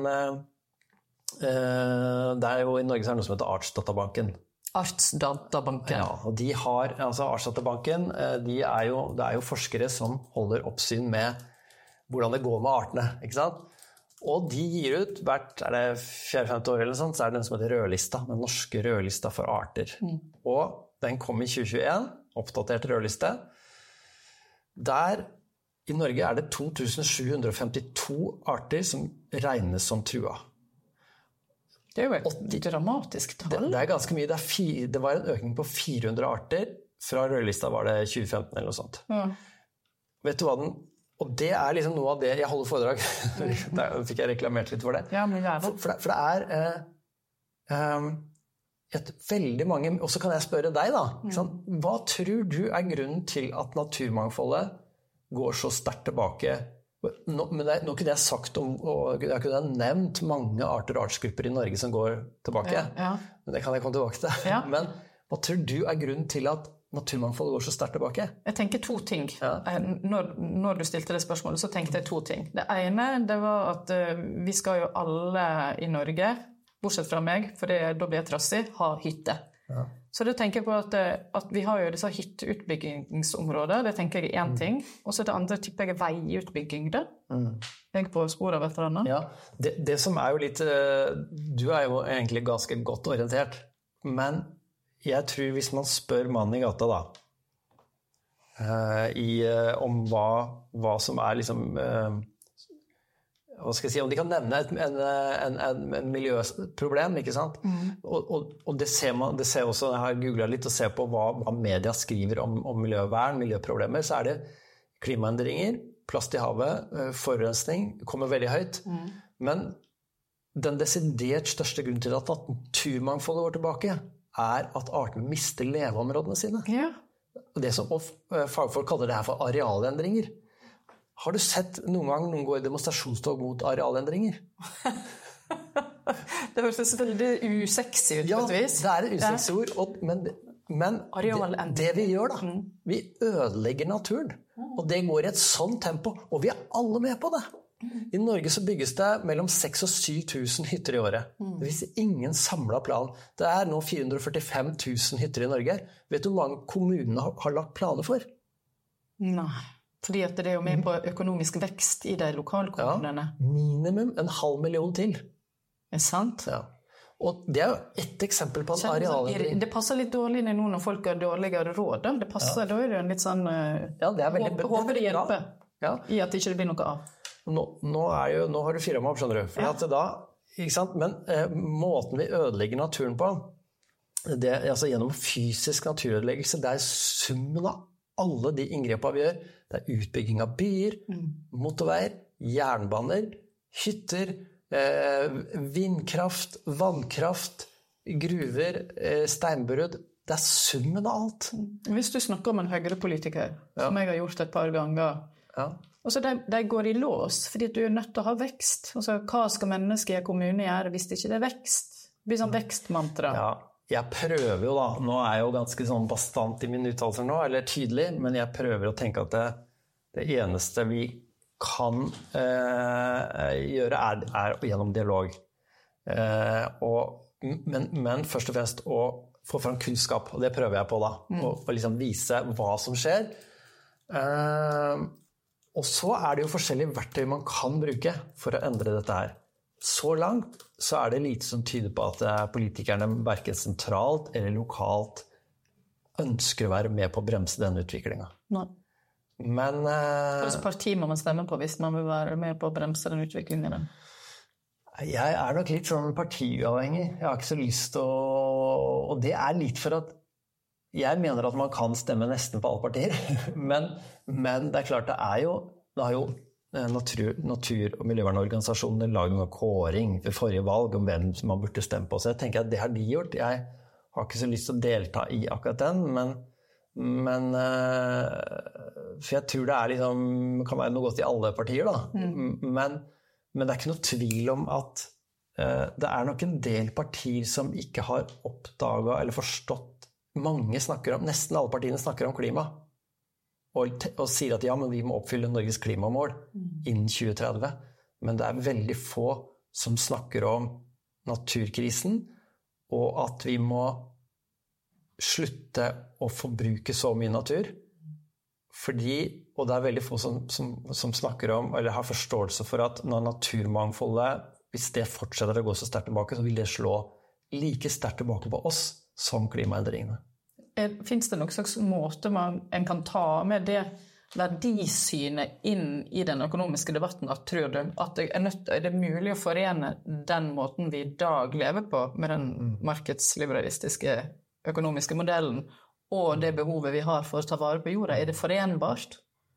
det jo i Norge så det noe som heter Artsdatabanken. Artsdatabanken. Ja, og de har, altså Artsdatabanken, det jo forskere som holder oppsyn med hvordan det går med artene, ikke sant? Og de gir ut, hvert det 4-5 år eller sånt, så det den som heter rødlista, den norske rødlista for arter. Og den kom i 2021, oppdatert rødliste. Der i Norge det 2752 arter som regnes som trua. Det jo et dramatisk tall. Det ganske mye. Det var en økning på 400 arter. Fra rødlista var det 2015 eller noe sånt. Ja. Vet du hva og det liksom noe av det jeg holder foredrag. Der fikk jeg reklamert litt for det. Ja, men for det veldig mange, og så kan jeg spørre deg da, hva tror du grunnen til at naturmangfoldet går så sterkt tilbake? Nå kunne jeg sagt og jeg kunne nevnt mange arter og artsgrupper i Norge som går tilbake, men det kan jeg komme tilbake til. Ja. Men hva tror du grunnen til at naturmangfoldet går så sterkt tilbake? Jeg tenker 2 ting. Ja. Når du stilte det spørsmålet, så tenkte jeg 2 ting. Det ene, det var at vi skal jo alle i Norge, bortsett fra meg, for da blir jeg trassig, ha hytte. Ja. Så da tenker jeg på at vi har jo disse hytteutbyggingsområder, det tenker jeg 1 ting. Og så det andre tipper jeg veiutbygging det. Jeg på sporet av et eller annet. Ja, det som jo litt, du jo egentlig ganske godt orientert, men jeg tror hvis man spør mannen i gata da, om hva som liksom hva skal jeg si, om de kan nevne en miljøproblem, ikke sant? Og det ser man, det ser også, jeg har googlet litt og ser på hva media skriver om miljøvern, miljøproblemer, så det klimaendringer, plast i havet, forurensning, kommer veldig høyt, men den desidert største grunnen til at naturmangfoldet går tilbake, at artene mister leveområdene sine. Ja. Det som fagfolk kaller det her for arealendringer. Har du sett noen gang noen gå i demonstrasjonstog mot arealendringer? Det høres veldig usexy ut, på et vis. Ja, det et usexy ord, men det vi gjør da, vi ødelegger naturen, og det går i et sånt tempo, og vi alle med på det. I Norge så bygges det mellom 6 og 7 000 hytter i året. Det viser ingen samlet plan. Det nå 445 000 hytter i Norge. Vet du hvor mange kommunene har lagt planer for? Nei, fordi at det jo med på økonomisk vekst i de lokalkommunene. Ja, minimum 500 000 til. Sant? Ja. Og det jo ett eksempel på en arealendring. Det passer litt dårlig nå når folk har dårligere råd. Det passer, da det en litt sånn... Ja, det veldig... Håper det hjelper i at det ikke blir noe av. Nå har du fyret meg opp, skjønner du. For at da, ikke sant? Men måten vi ødelegger naturen på, altså gjennom fysisk naturødeleggelse, det summen av alle de inngrepene vi gjør. Det utbygging av byer, motorveier, jernbaner, hytter, vindkraft, vannkraft, gruver, steinbrudd. Det summen av alt. Hvis du snakker om en høyrepolitiker, som jeg har gjort et par ganger, altså de går i lås, fordi du nødt til å ha vekst. Altså, hva skal mennesker i kommunen gjøre hvis det ikke vekst? Det blir sånn vekstmantra. Ja, jeg prøver jo da, nå jeg jo ganske sånn bastant i mine uttalelser nå, eller tydelig, men jeg prøver å tenke at det eneste vi kan gjøre gjennom dialog. Men først og fremst å få fram kunnskap, og det prøver jeg på da, og liksom vise hva som skjer. Og så det jo forskjellige verktøy man kan bruke for å endre dette her. Så langt så det lite som tyder på at politikerne hverken sentralt eller lokalt ønsker å være med på å bremse denne utviklingen. Nei. Men... Hvilket parti må man stemme på hvis man vil være med på å bremse den utviklingen? Jeg nok litt sånn partiuavhengig. Jeg har ikke så lyst til å... Og det litt for at jeg mener at man kan stemme nesten på alle partier, men det klart det har jo natur- og miljøvernorganisasjoner laget noen kåring ved forrige valg om hvem man burde stemme på, så jeg tenker at det har de gjort. Jeg har ikke så lyst til å delta i akkurat den, men for jeg tror det liksom, det kan være noe godt i alle partier da, men det ikke noe tvil om at det nok en del partier som ikke har oppdaget eller forstått. Mange snakker om, nesten alle partiene snakker om klima, og sier at ja, men vi må oppfylle Norges klimamål innen 2030. Men det veldig få som snakker om naturkrisen, og at vi må slutte å forbruke så mye natur. Fordi, og det veldig få som snakker om, eller har forståelse for at når naturmangfoldet, hvis det fortsetter å gå så sterkt tilbake, så vil det slå like sterkt tilbake på oss som klimaendringene. Finns det noen slags måte en kan ta med det verdisynet inn i den økonomiske debatten, tror du at det mulig å forene den måten vi i dag lever på med den markedsliberalistiske økonomiske modellen og det behovet vi har for å ta vare på jorda? Det forenbart?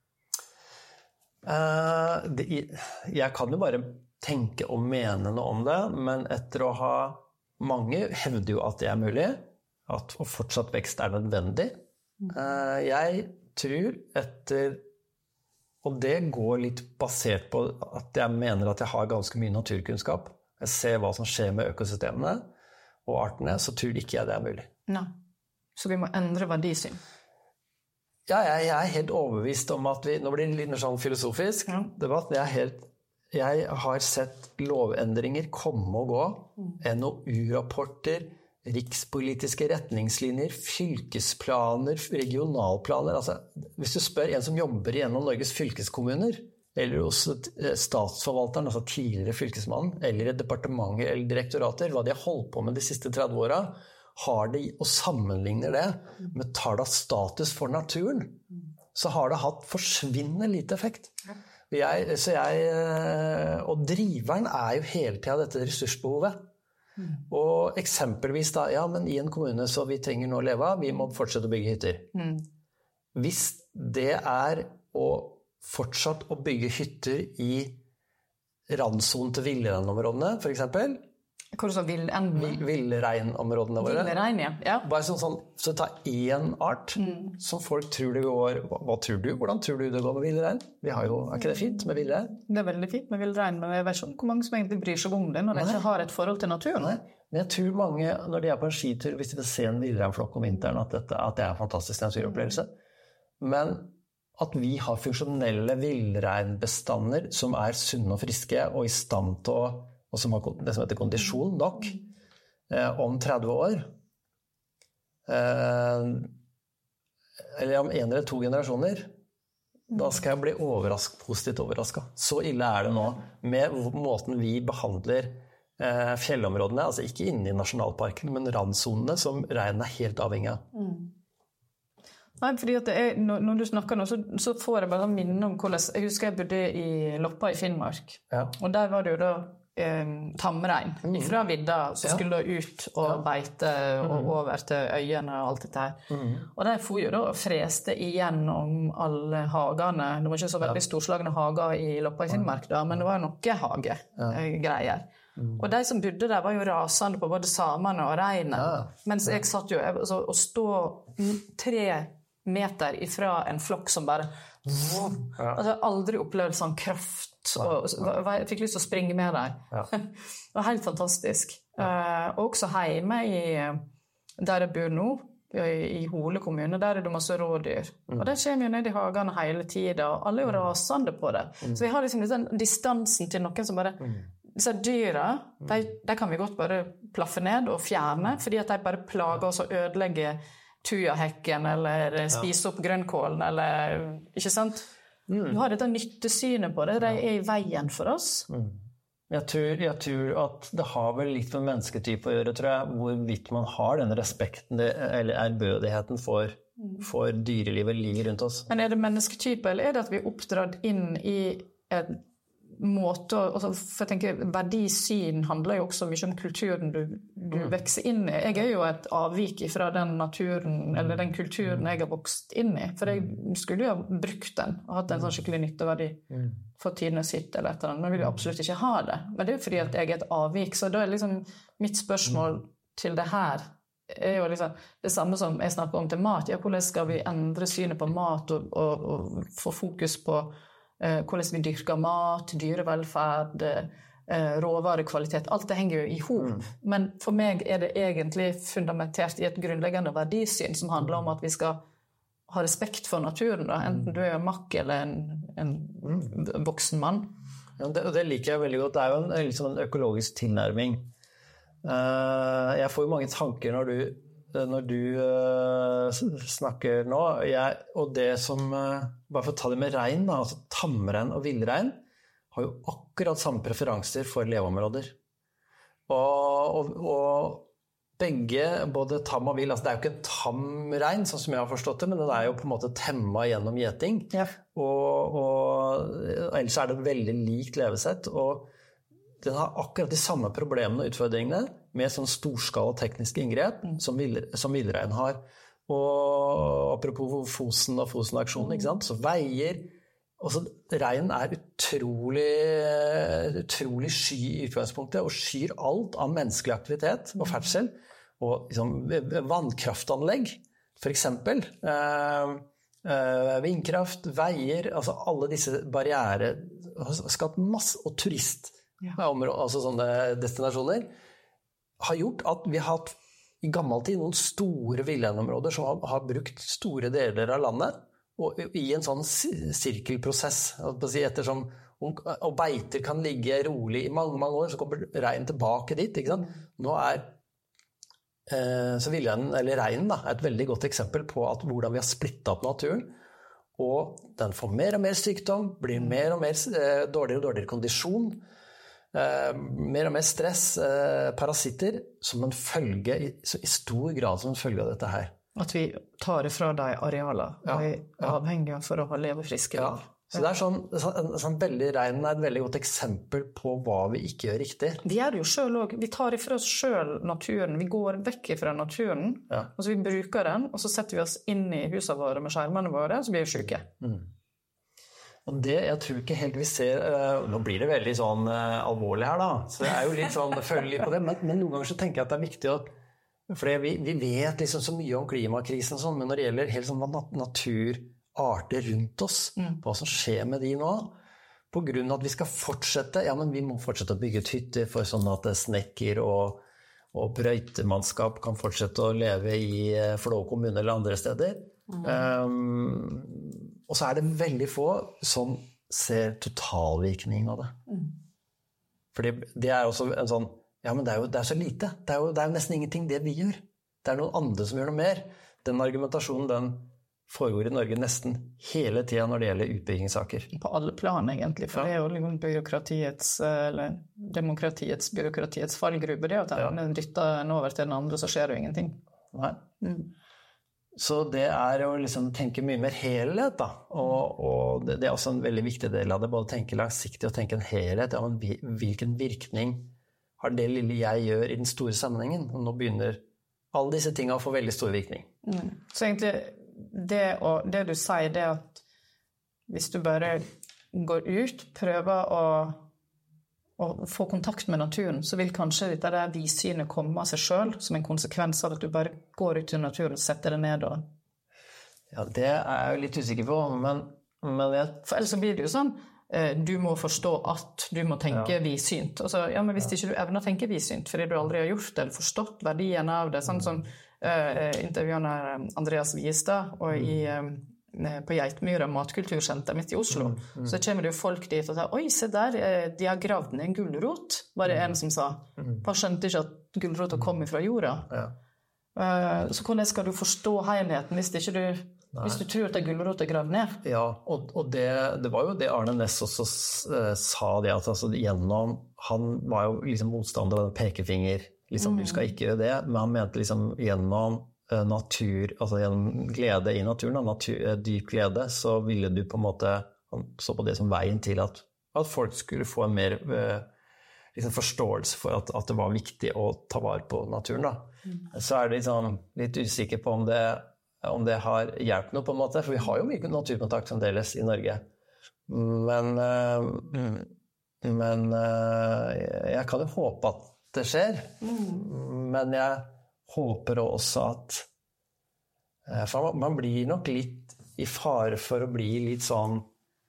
Jeg kan jo bare tenke og mene noe om det, men etter å ha mange hevder jo at det mulig, at fortsatt vekst nødvendig. Jeg tror og det går litt basert på at jeg mener at jeg har ganske mye naturkunnskap. Jeg ser hva som skjer med økosystemene og artene, så tror ikke jeg det mulig. Nei. Så vi må endre verdisyn. Ja, jeg helt overbevist om at nå blir det litt mer sånn filosofisk debatt. Jeg har sett lovendringer komme og gå, NOU-rapporter, rikspolitiske retningslinjer, fylkesplaner, regionalplaner. Altså, hvis du spør en som jobber gjennom Norges fylkeskommuner, eller hos statsforvalteren, altså tidligere fylkesmannen, eller departementer eller direktorater, hva de har holdt på med de siste 30 årene, har de, og sammenligner det med tall av status for naturen, så har det hatt forsvinnende lite effekt. Og driveren jo hele tiden dette ressursbehovet. Og eksempelvis da, ja, men i en kommune så vi trenger nå å leve av, vi må fortsette å bygge hytter. Hvis det å fortsatt å bygge hytter i randsonen til villreinområdene, for eksempel, Hva du sa, villreinområdene våre. Villrein, ja. Bare så ta én art som folk tror det går. Hva tror du? Hvordan tror du det går med villrein? Ikke det fint med villrein? Det veldig fint med villrein, men jeg vet ikke hvor mange som egentlig bryr seg om det når de ikke har et forhold til naturen. Nei. Men jeg tror mange, når de på en skitur, hvis de vil se en villreinflokk om vinteren, at det en fantastisk naturopplevelse. Men at vi har funksjonelle villreinbestander som sunne og friske og i stand til å og som har det som heter kondisjon nok om 30 år eller om 1 eller 2 generasjoner da skal jeg bli positivt overrasket. Så ille det nå med måten vi behandler fjellområdene, altså ikke inne i nasjonalparken, men randsonene som reinen helt avhengig av. Nei, fordi at når du snakker nå, så får jeg bare minne om hvordan jeg husker jeg bodde i Loppa i Finnmark, og der var det jo da tamrein fra vidda som skulle ut og beite og over til øyene og alt dette her. Og de får jo da freste igjennom alle hagene. Det var ikke så veldig storslagne hager i Loppa i Finnmark da, men det var noe hagegreier. Og de som bodde der var jo rasende på både samene og reine. Mens jeg satt jo og stå 3 meter ifra en flokk som bare altså aldri opplevd sånn kraft og jeg fikk lyst til å springe med der. Det var helt fantastisk. Og også hjemme der jeg bor nå, i Hole kommune, der det masse rådyr. Og der kommer jo ned i hagene hele tiden, og alle jo rasende på det. Så vi har liksom den distansen til noen som bare disse dyra, de kan vi godt bare plaffe ned og fjerne, fordi at de bare plager oss og ødelegger tujahekken, eller spise opp grønnkålen, eller, ikke sant? Du har dette nyttesynet på det, de i veien for oss. Jeg tror at det har vel litt med mennesketype å gjøre, tror jeg, hvorvidt man har den respekten eller ærbødigheten for dyrelivet livet rundt oss. Men det mennesketype, eller det at vi oppdratt inn i en måte, for jeg tenker, verdisyn handler jo også mye om kulturen du vekser inn i. Jeg jo et avvik fra den naturen, eller den kulturen jeg har vokst inn i, for jeg skulle jo ha brukt den, og hatt en sånn skikkelig nytteverdi for tidene sitt eller etter den, men jeg vil jo absolutt ikke ha det. Men det jo fordi at jeg et avvik, så da liksom mitt spørsmål til det her jo liksom det samme som jeg snakker om til mat. Ja, hvordan skal vi endre synet på mat og få fokus på hvordan vi dyrker mat, dyrevelferd, råvarekvalitet, alt det henger jo i hop. Men for meg det egentlig fundamentert i et grunnleggende verdisyn som handler om at vi skal ha respekt for naturen, da. Enten du en makk eller en voksen mann. Ja, det liker jeg veldig godt. Det jo liksom en økologisk tilnærming. Jeg får jo mange tanker når du snakker nå, og det som, bare for å ta det med rein, da, altså tamrein og villrein, har jo akkurat samme preferanser for leveområder. Og begge, både tam og vill, altså det jo ikke en tamrein, sånn som jeg har forstått det, men den jo på en måte temmet gjennom gjeting, og ellers det veldig likt levesett, og den har akkurat de samme problemene og utfordringene med sånn storskala tekniske inngrep som villrein har. Og apropos Fosen og Fosen-aksjonen, ikke sant? Så veier, også reinen utrolig sky i utgangspunktet, og skyr alt av menneskelig aktivitet og ferdsel, og liksom, vannkraftanlegg, for eksempel, vindkraft, veier, altså alle disse barrierer, har skapt masse, og altså sånne destinasjoner, har gjort at vi har hatt i gammel tid noen store villreinområder som har brukt store deler av landet, og i en sånn sirkelprosess, ettersom og beiter kan ligge rolig i mange, mange år, så kommer reinen tilbake dit, ikke sant? Nå så villreinen, eller reinen da, et veldig godt eksempel på hvordan vi har splittet opp naturen, og den får mer og mer sykdom, blir mer og mer dårligere og dårligere kondisjon, mer og mer stress, parasitter, som en følge, i stor grad som en følge av dette her. At vi tar det fra de arealene, og avhengige for å leve friske. Så det sånn veldig regn et veldig godt eksempel på hva vi ikke gjør riktig. Vi gjør det jo selv også. Vi tar ifra oss selv naturen. Vi går vekk fra naturen, og så vi bruker den, og så setter vi oss inn i husene våre med skjermene våre, og så blir vi syke. Og det, jeg tror ikke helt vi ser, nå blir det veldig sånn alvorlig her da, så det jo litt sånn følgelig på det, men noen ganger så tenker jeg at det viktig å, for vi vet liksom så mye om klimakrisen og sånn, men når det gjelder helt sånn naturarter rundt oss, hva som skjer med de nå, på grunn av at vi skal fortsette, men vi må fortsette å bygge et hytter for sånn at snekker og brøytemannskap kan fortsette å leve i Flå kommune eller andre steder. Og så det veldig få som ser totalvirkningen av det. Fordi det også en sånn, men det jo så lite. Det jo nesten ingenting det vi gjør. Det noen andre som gjør noe mer. Den argumentasjonen, den foregår i Norge nesten hele tiden når det gjelder utbyggingssaker. På alle plan egentlig, for det jo liksom byråkratiets, eller byråkratiets fallgrube, det at den dytter en over til den andre, så skjer jo ingenting. Nei. Så det jo liksom tenke mye mer helhet da, og det også en veldig viktig del av det, både tenke langsiktig og tenke en helhet, men hvilken virkning har det lille jeg gjør i den store sammenhengen, og nå begynner alle disse tingene å få veldig stor virkning. Så egentlig, det du sier, det at hvis du bare går ut, prøver å få kontakt med naturen, så vil kanskje dette der vidsynet komme av seg selv, som en konsekvens av at du bare går ut i naturen og setter det ned. Ja, det jeg jo litt usikker på, men for ellers så blir det jo sånn, du må forstå at du må tenke vidsynt. Altså, men hvis ikke du evner å tenke vidsynt, fordi du aldri har gjort det, eller forstått verdien av det, sånn som intervjuene Andreas Wiestad, og på Geitmyra matkultursenter midt i Oslo, så kommer det jo folk dit og sier, oi, se der, de har gravd ned en gulrot, var det en som sa. Bare skjønte ikke at gulrota kom fra jorda. Så hvordan skal du forstå helheten hvis du tror at det gulrota gravd ned? Ja, og det var jo det Arne Næss også sa det, at altså, han var jo liksom motstander av den pekefinger, liksom, du skal ikke gjøre det, men han mente liksom gjennom natur, altså gjennom glede i naturen, dyp glede, så ville du på en måte, han så på det som veien til at folk skulle få en mer liksom forståelse for at det var viktig å ta vare på naturen da. Så det liksom, litt usikker på om det har hjulpet noe på en måte, for vi har jo mye naturkontakt fremdeles i Norge, men jeg kan jo håpe at det skjer, men jeg håper også at for man blir nok litt i fare for å bli litt sånn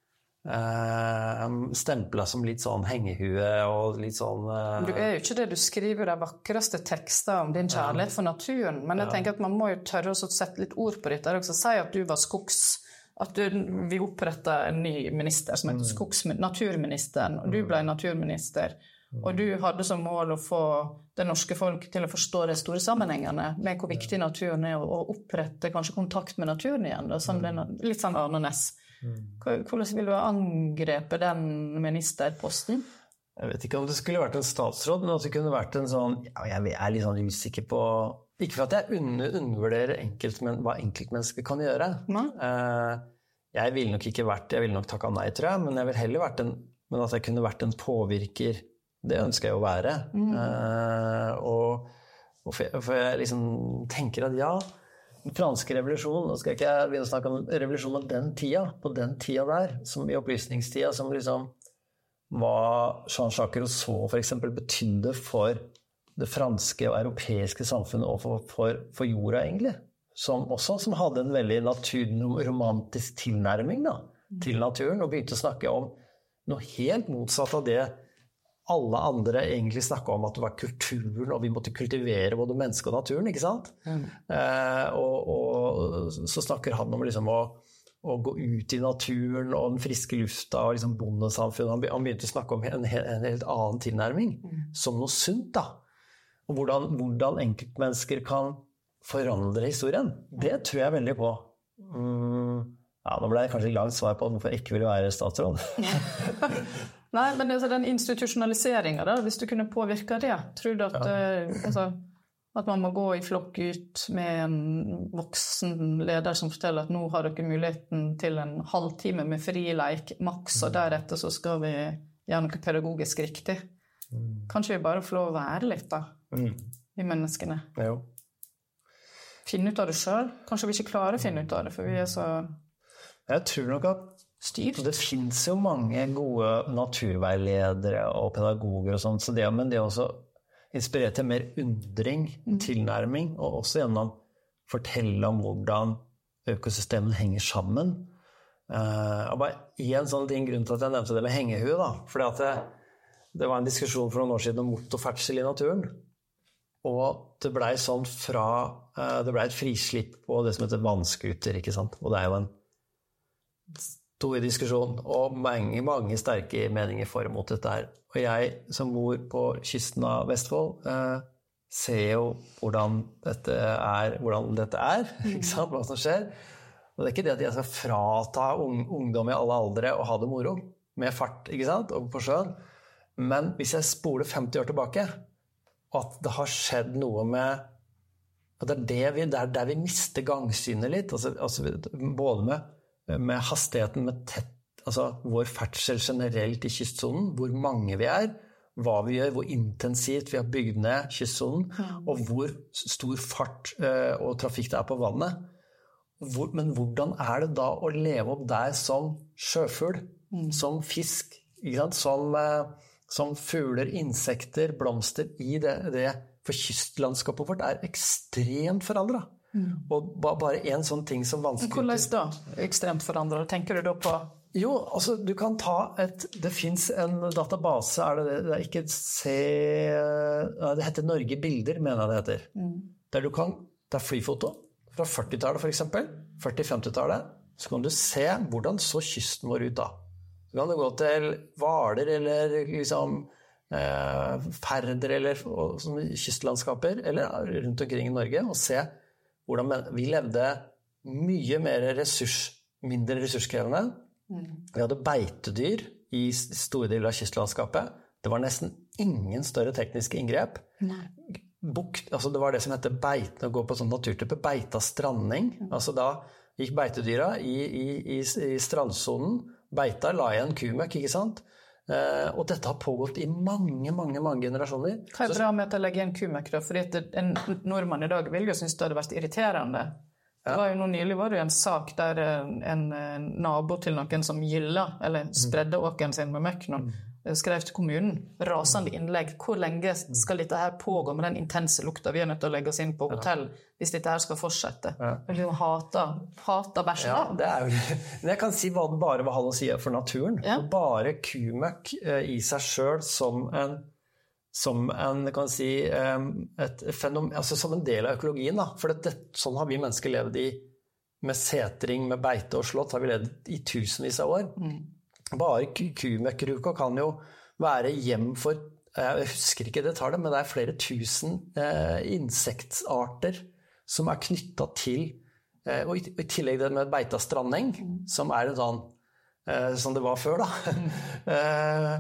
stemplet som litt sånn hengehue og litt sånn Du jo ikke det, du skriver de vakreste tekster om din kjærlighet for naturen, men jeg tenker at man må jo tørre å sette litt ord på dette også. Si at du var vi opprettet en ny minister som heter naturministeren, og du ble naturminister. Og du hadde som mål å få det norske folk til å forstå de store sammenhengene med hvor viktig naturen og opprette kanskje kontakt med naturen igjen, litt sånn Arne Næss. Hvordan vil du angrepe den ministerposten? Jeg vet ikke om det skulle vært en statsråd, men at det kunne vært en sånn, jeg litt sånn usikker på, ikke for at jeg undervurderer hva enkeltmennesker kan gjøre. Jeg ville nok takket nei, tror jeg, men jeg ville heller vært men at jeg kunne vært en påvirker, det ønsker jeg å være. For jeg liksom tenker at den franske revolusjonen, nå skal jeg ikke begynne å snakke om revolusjonen av den tida, på den tida der, som i opplysningstida, som liksom hva Jean-Jacques Rousseau for eksempel betydde for det franske og europeiske samfunnet og for jorda egentlig, som hadde en veldig romantisk tilnærming da, til naturen, og begynte å snakke om noe helt motsatt av det alle andre egentlig snakket om, at det var kulturen, og vi måtte kultivere både mennesket og naturen, ikke sant? Og så snakker han om liksom å gå ut i naturen og den friske lufta og liksom bondesamfunnet. Han begynte å snakke om en helt annen tilnærming, som noe sunt da. Og hvordan enkeltmennesker kan forandre historien, det tror jeg veldig på. Nå ble det kanskje langt svar på hvorfor jeg ikke ville være statsråd. Nei, men den institusjonaliseringen da, hvis du kunne påvirke det, tror du at At man må gå i flokk ut med en voksen leder som forteller at nå har dere muligheten til en halvtime med frileik, maks, og deretter så skal vi gjøre noe pedagogisk riktig. Kanskje vi bare får lov å være litt da, i menneskene. Jo. Finne ut av det selv. Kanskje vi ikke klarer å finne ut av det, for vi så... Jeg tror nok at styrt. Det finnes jo mange gode naturveiledere og pedagoger og sånt, så men det også inspirere til mer undring, tilnærming, og også gjennom fortelle om hvordan økosystemene henger sammen. Og bare en sånn grunn til at jeg nevnte det med hengehue, da, fordi at det var en diskusjon for noen år siden om motorferdsel i naturen, og det ble sånn det ble et frislipp på det som heter vannskuter, ikke sant? Og det jo en stor diskusjon, og mange sterke meninger for og mot dette her. Og jeg som bor på kysten av Vestfold ser jo hvordan dette ikke sant, hva som skjer. Og det ikke det at jeg skal frata ungdom i alle aldre og ha det moro med fart, ikke sant, og på sjøen. Men hvis jeg spoler 50 år tilbake, at det har skjedd noe med at det der vi mister gangsynet litt, altså både med hastigheten, med tett, altså vår ferdsel generelt i kystsonen, hvor mange vi hva vi gjør, hvor intensivt vi har bygd ned kystsonen, og hvor stor fart og trafikk det på vannet. Men hvordan det da å leve opp der som sjøfugl, som fisk, ikke sant? Som fugler, insekter, blomster i det, for kystlandskapet vårt ekstremt forandret. Og bare en sånn ting som vanskelig... Hvordan da? Ekstremt forandret? Tenker du da på... Jo, altså du kan ta det finnes en database, det ikke det heter Norge Bilder, mener jeg det heter. Der du kan, det flyfoto fra 40-tallet for eksempel, 40-50-tallet, så kan du se hvordan så kysten vår ut da. Så kan du gå til Hvaler eller liksom Færder eller kystlandskaper eller rundt omkring i Norge og se hvordan vi levde mye mindre ressurskrevende. Vi hadde beitedyr i store deler av kystlandskapet. Det var nesten ingen større tekniske inngrep. Altså det var det som heter å gå på sånn naturtype beita stranding. Altså da gikk beitedyra i strandsonen, beita la igjen kumøkk, ikke sant? Og dette har pågått i mange generasjoner. Hva bra med å legge igjen kumøkk da? Fordi en nordmann i dag vil jo synes det hadde vært irriterende. Det var jo nylig var det en sak der en nabo til noen som gyllet, eller spredde åkeren sin med møkk, skrev til kommunen, rasende innlegg, hvor lenge skal dette her pågå med den intense lukta? Vi nødt til å legge oss inn på hotell hvis dette her skal fortsette. Vi hater bæsjen. Ja, det jo... Men jeg kan si bare hva han sier for naturen. Bare kumøkk i seg selv som en kan si, et fenomen, altså som en del av økologien. Da. For sånn har vi mennesker levd med setring, med beite og slått, har vi levd i tusenvis av år. Bare kumøkkruka kan jo være hjem for, jeg husker ikke detaljer, men det flere tusen insektarter som knyttet til, og i tillegg det med beita strandeng, som en sånn, som det var før da,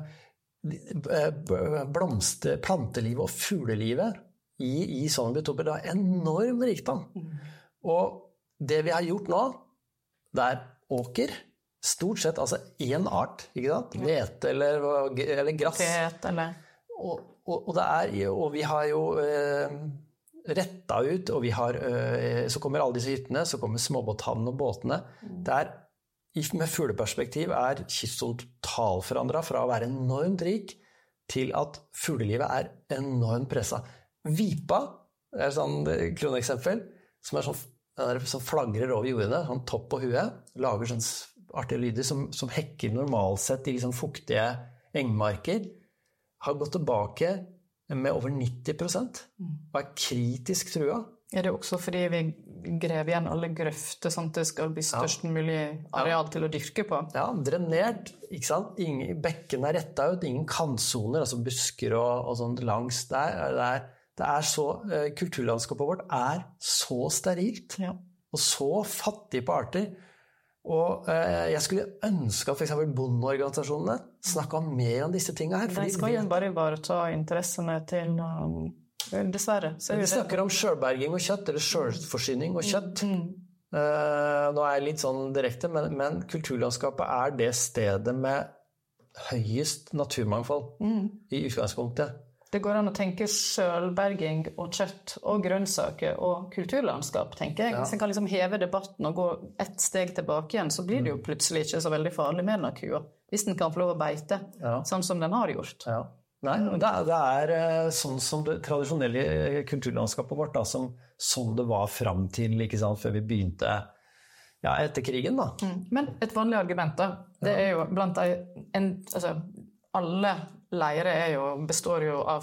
plantelivet og fuglelivet i sånne biotoper, det enorm rikdom. Og det vi har gjort nå, det åker, stort sett, altså en art, ikke sant? Hvete eller grass. Og vi har jo rettet ut, og så kommer alle disse hyttene, så kommer småbåthavnene og båtene. Med fugleperspektiv kystsonen totalforandret fra å være enormt rik til at fuglelivet enormt presset. Vipa et sånn kroneksempel, som flagrer over jordene, sånn topp på huet, lager sånn artige lyder som hekker normalt sett i liksom fuktige engmarker, har gått tilbake med over 90% og kritisk trua. Det også fordi vi grev igjen alle grøfter sånn at det skal bli størst mulig areal til å dyrke på? Ja, drenert, ikke sant? Bekken rettet ut, ingen kantsoner, altså busker og sånt langs der. Det så, kulturlandskapet vårt så sterilt, og så fattig på arter. Og jeg skulle ønske at for eksempel bondeorganisasjonene snakket mer om disse tingene her. De skal jo bare ta interessene til dessverre. Vi snakker om selvberging og kjøtt, eller selvforsyning og kjøtt. Nå er jeg litt sånn direkte, men kulturlandskapet det stedet med høyest naturmangfold i utgangspunktet. Det går an å tenke selvberging og kjøtt og grønnsaker og kulturlandskap, tenker jeg. Hvis en kan liksom heve debatten og gå ett steg tilbake igjen, så blir det jo plutselig ikke så veldig farlig med denne kua, hvis den kan få lov å beite, sånn som den har gjort. Ja. Nei, det sånn som det tradisjonelle kulturlandskapet vårt, da, som det var frem til, ikke sant, før vi begynte etter krigen. Da. Men et vanlig argument da, det jo blant alle leire består jo av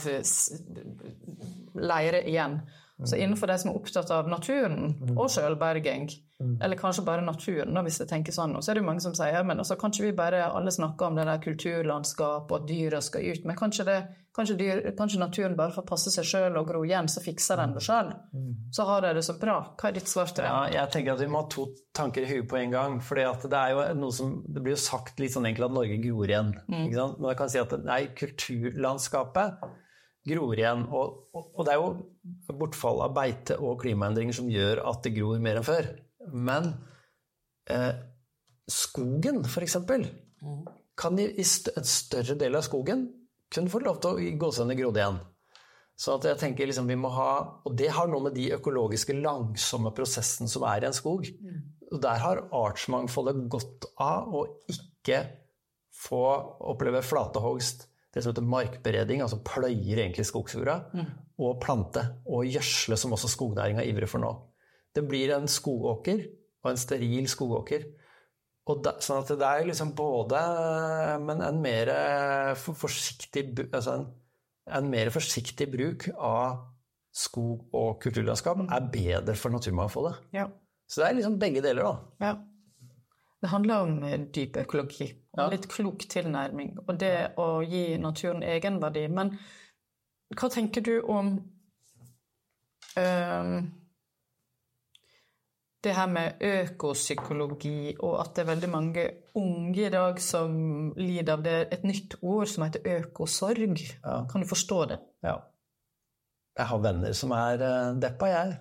leire igjen. Så innenfor de som opptatt av naturen og selvberging, eller kanskje bare naturen, hvis jeg tenker sånn, så det jo mange som sier, men altså, kanskje vi bare alle snakker om det der kulturlandskap og at dyra skal ut, men kanskje naturen bare får passe seg selv og gro igjen, så fikser den det selv. Så har det så bra. Hva ditt svar til det? Ja, jeg tenker at vi må ha to tanker i huet på en gang, fordi at det jo noe som, det blir jo sagt litt sånn enkelt at Norge gror igjen, ikke sant? Men jeg kan si at kulturlandskapet gror igjen, og det jo bortfall av beite og klimaendringer som gjør at det gror mer enn før. Men skogen, for eksempel, kan i en større del av skogen kunne få lov til å gå seg ned grodde igjen. Så at jeg tenker liksom vi må ha, og det har noe med de økologiske langsomme prosessene som i en skog. Og der har artsmangfoldet godt av å ikke få oppleve flatehogst, det som heter markberedning, altså pløyer egentlig skogsjorda, og plante, og gjødsle som også skognæringen ivrer for nå. Det blir en skogåker, og en steril skogåker. Og sånn at det liksom både, men en mer forsiktig, altså en mer forsiktig bruk av skog og kulturlandskap bedre for naturmangfoldet. Ja. Så det liksom begge deler da. Ja. Det handler om dyp økologi, og litt klok tilnærming, og det å gi naturen egenverdi. Men hva tenker du om det her med økopsykologi, og at det veldig mange unge i dag som lider av det, et nytt ord som heter økosorg? Kan du forstå det? Ja. Jeg har venner som deppa, jeg.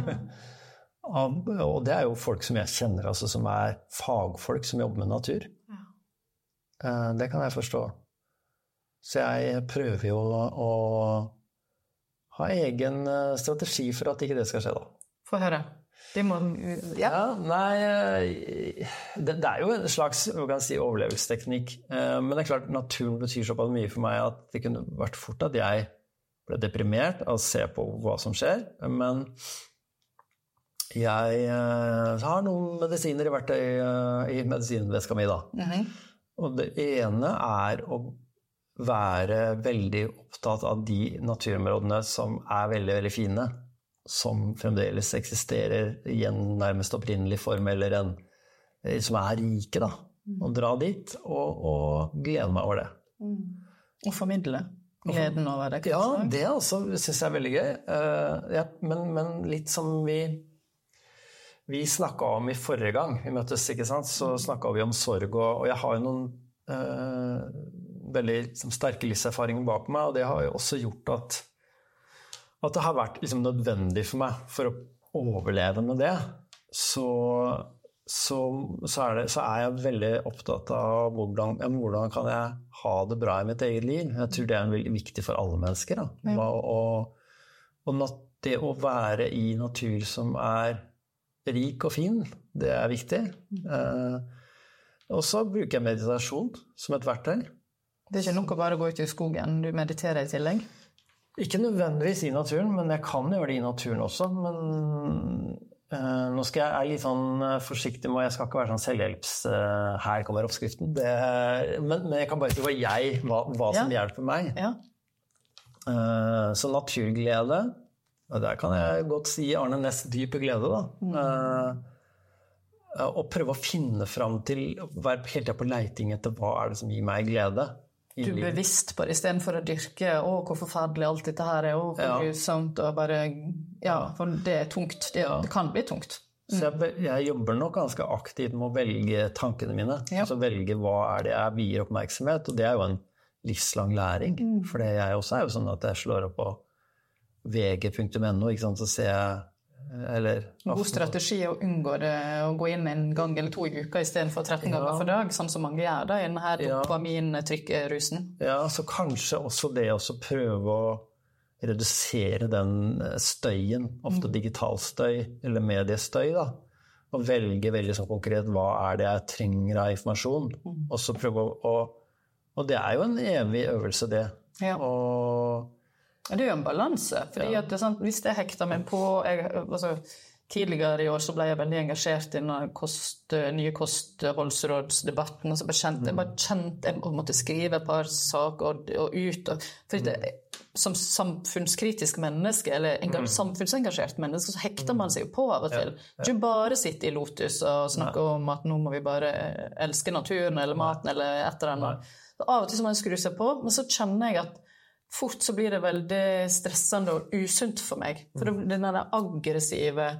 Og det jo folk som jeg kjenner, altså, som fagfolk som jobber med natur. Det kan jeg forstå. Så jeg prøver jo å ha egen strategi for at ikke det skal skje da. Få høre. Det må, det jo en slags overlevelsesteknikk, men det klart naturen betyr såpass mye for meg at det kunne vært fort at jeg ble deprimert av å se på hva som skjer, men jeg har noen medisiner i medisinveska mi da. Og det ene å være veldig opptatt av de naturområdene som veldig, veldig fine, som fremdeles eksisterer i en nærmest opprinnelig form, eller som rike da. Og dra dit og glede meg over det. Og formidle gleden over det. Ja, det også synes jeg veldig gøy. Men litt som vi snakket om i forrige gang vi møttes, ikke sant? Så snakket vi om sorg, og jeg har jo noen veldig sterke livserfaringer bak meg, og det har jo også gjort at det har vært liksom nødvendig for meg for å overleve med det, så jeg veldig opptatt av hvordan kan jeg ha det bra i mitt eget liv. Jeg tror det veldig viktig for alle mennesker. Da. Og det å være i natur som rik og fin, det viktig. Og så bruker jeg meditasjon som et verktøy. Det ikke nok å bare gå ut i skogen, du mediterer i tillegg? Ikke nødvendigvis i naturen, men jeg kan gjøre det i naturen også. Men nå skal jeg litt sånn forsiktig med, jeg skal ikke være sånn selvhjelps, her kommer oppskriften. Men jeg kan bare si hva som hjelper meg. Ja. Så naturglede, og der kan jeg godt si Arne Næss dype glede da. Og prøve å finne frem til, være helt tiden på leiting etter hva det som gir meg glede. Du er bevisst på det, i stedet for å dyrke, hvor forferdelig alt dette her hvor grusomt, og bare, for det tungt, det kan bli tungt. Så jeg jobber nok ganske aktivt med å velge tankene mine, altså velge hva det jeg vier oppmerksomhet, og det jo en livslang læring, for jeg også jo sånn at jeg slår opp og vg.no, ikke sant, så ser jeg eller... God strategi å unngå det, å gå inn en gang eller 2 i uka i stedet for 13 ganger for dag, sånn som mange gjør da, i denne dopamintrykkerusen. Ja, så kanskje også det å prøve å redusere den støyen, ofte digital støy, eller mediestøy da, og velge veldig sånn konkret hva det jeg trenger av informasjon, og så prøve og det jo en evig øvelse det. Ja. Det jo en balanse, fordi at det, sant, hvis jeg hekter meg på, tidligere i år så ble jeg veldig engasjert i den nye kostholdsrådsdebatten, og så bare kjente jeg måtte skrive et par saker og ut, fordi som samfunnskritisk menneske, eller samfunnsengasjert menneske, så hekter man seg jo på av og til. Ikke bare sitte i Lotus og snakke om at nå må vi bare elske naturen, eller maten, eller et eller annet. Av og til så må jeg skru seg på, men så kjenner jeg at fort så blir det veldig stressende og usunt for meg. For den der aggressive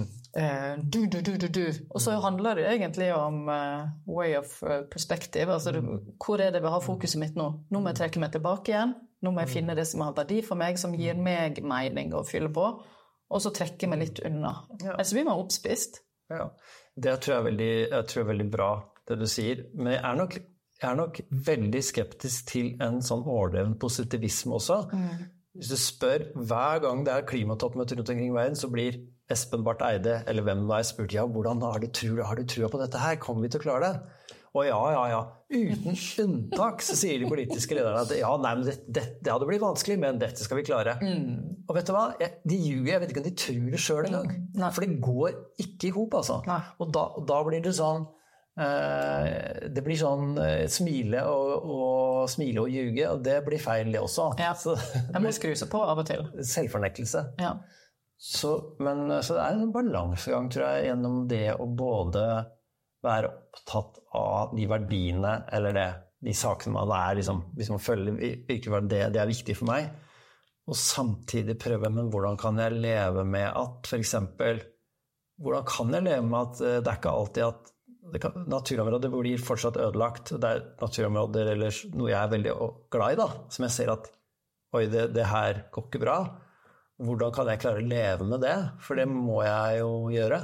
du. Og så handler det egentlig om way of perspective. Altså, hvor det vil ha fokuset mitt nå? Nå må jeg trekke meg tilbake igjen. Nå må jeg finne det som har verdi for meg, som gir meg mening å fylle på. Og så trekke meg litt unna. Ellers blir man oppspist. Ja, det tror jeg er veldig bra, det du sier. Men jeg er nok veldig skeptisk til en sånn overdreven positivisme også. Hvis du spør, hver gang det klimatoppmøter rundt omkring i verden, så blir Espen Barth Eide, eller hvem det spurt, ja, hvordan har du trua på dette her? Kommer vi til å klare det? Og ja. Uten unntak så sier de politiske lederne at ja, nei, men det hadde blitt vanskelig, men dette skal vi klare. Og vet du hva? De ljuger, jeg vet ikke om de tror det selv en gang. For det går ikke i hop, altså. Og da blir det sånn, det blir sånn smile og ljuge, og det blir feil det også. Ja, jeg må skru seg på av og til. Selvfornektelse. Ja. Så det en balansegang, tror jeg, gjennom det å både være opptatt av de verdiene, eller de sakene man liksom, hvis man føler virkelig det viktig for meg, og samtidig prøve, men hvordan kan jeg leve med at, for eksempel, hvordan kan jeg leve med at det ikke alltid at naturområder blir fortsatt ødelagt, det naturområder eller noe jeg veldig glad i da, som jeg ser at oi, det her går ikke bra, hvordan kan jeg klare å leve med det, for det må jeg jo gjøre,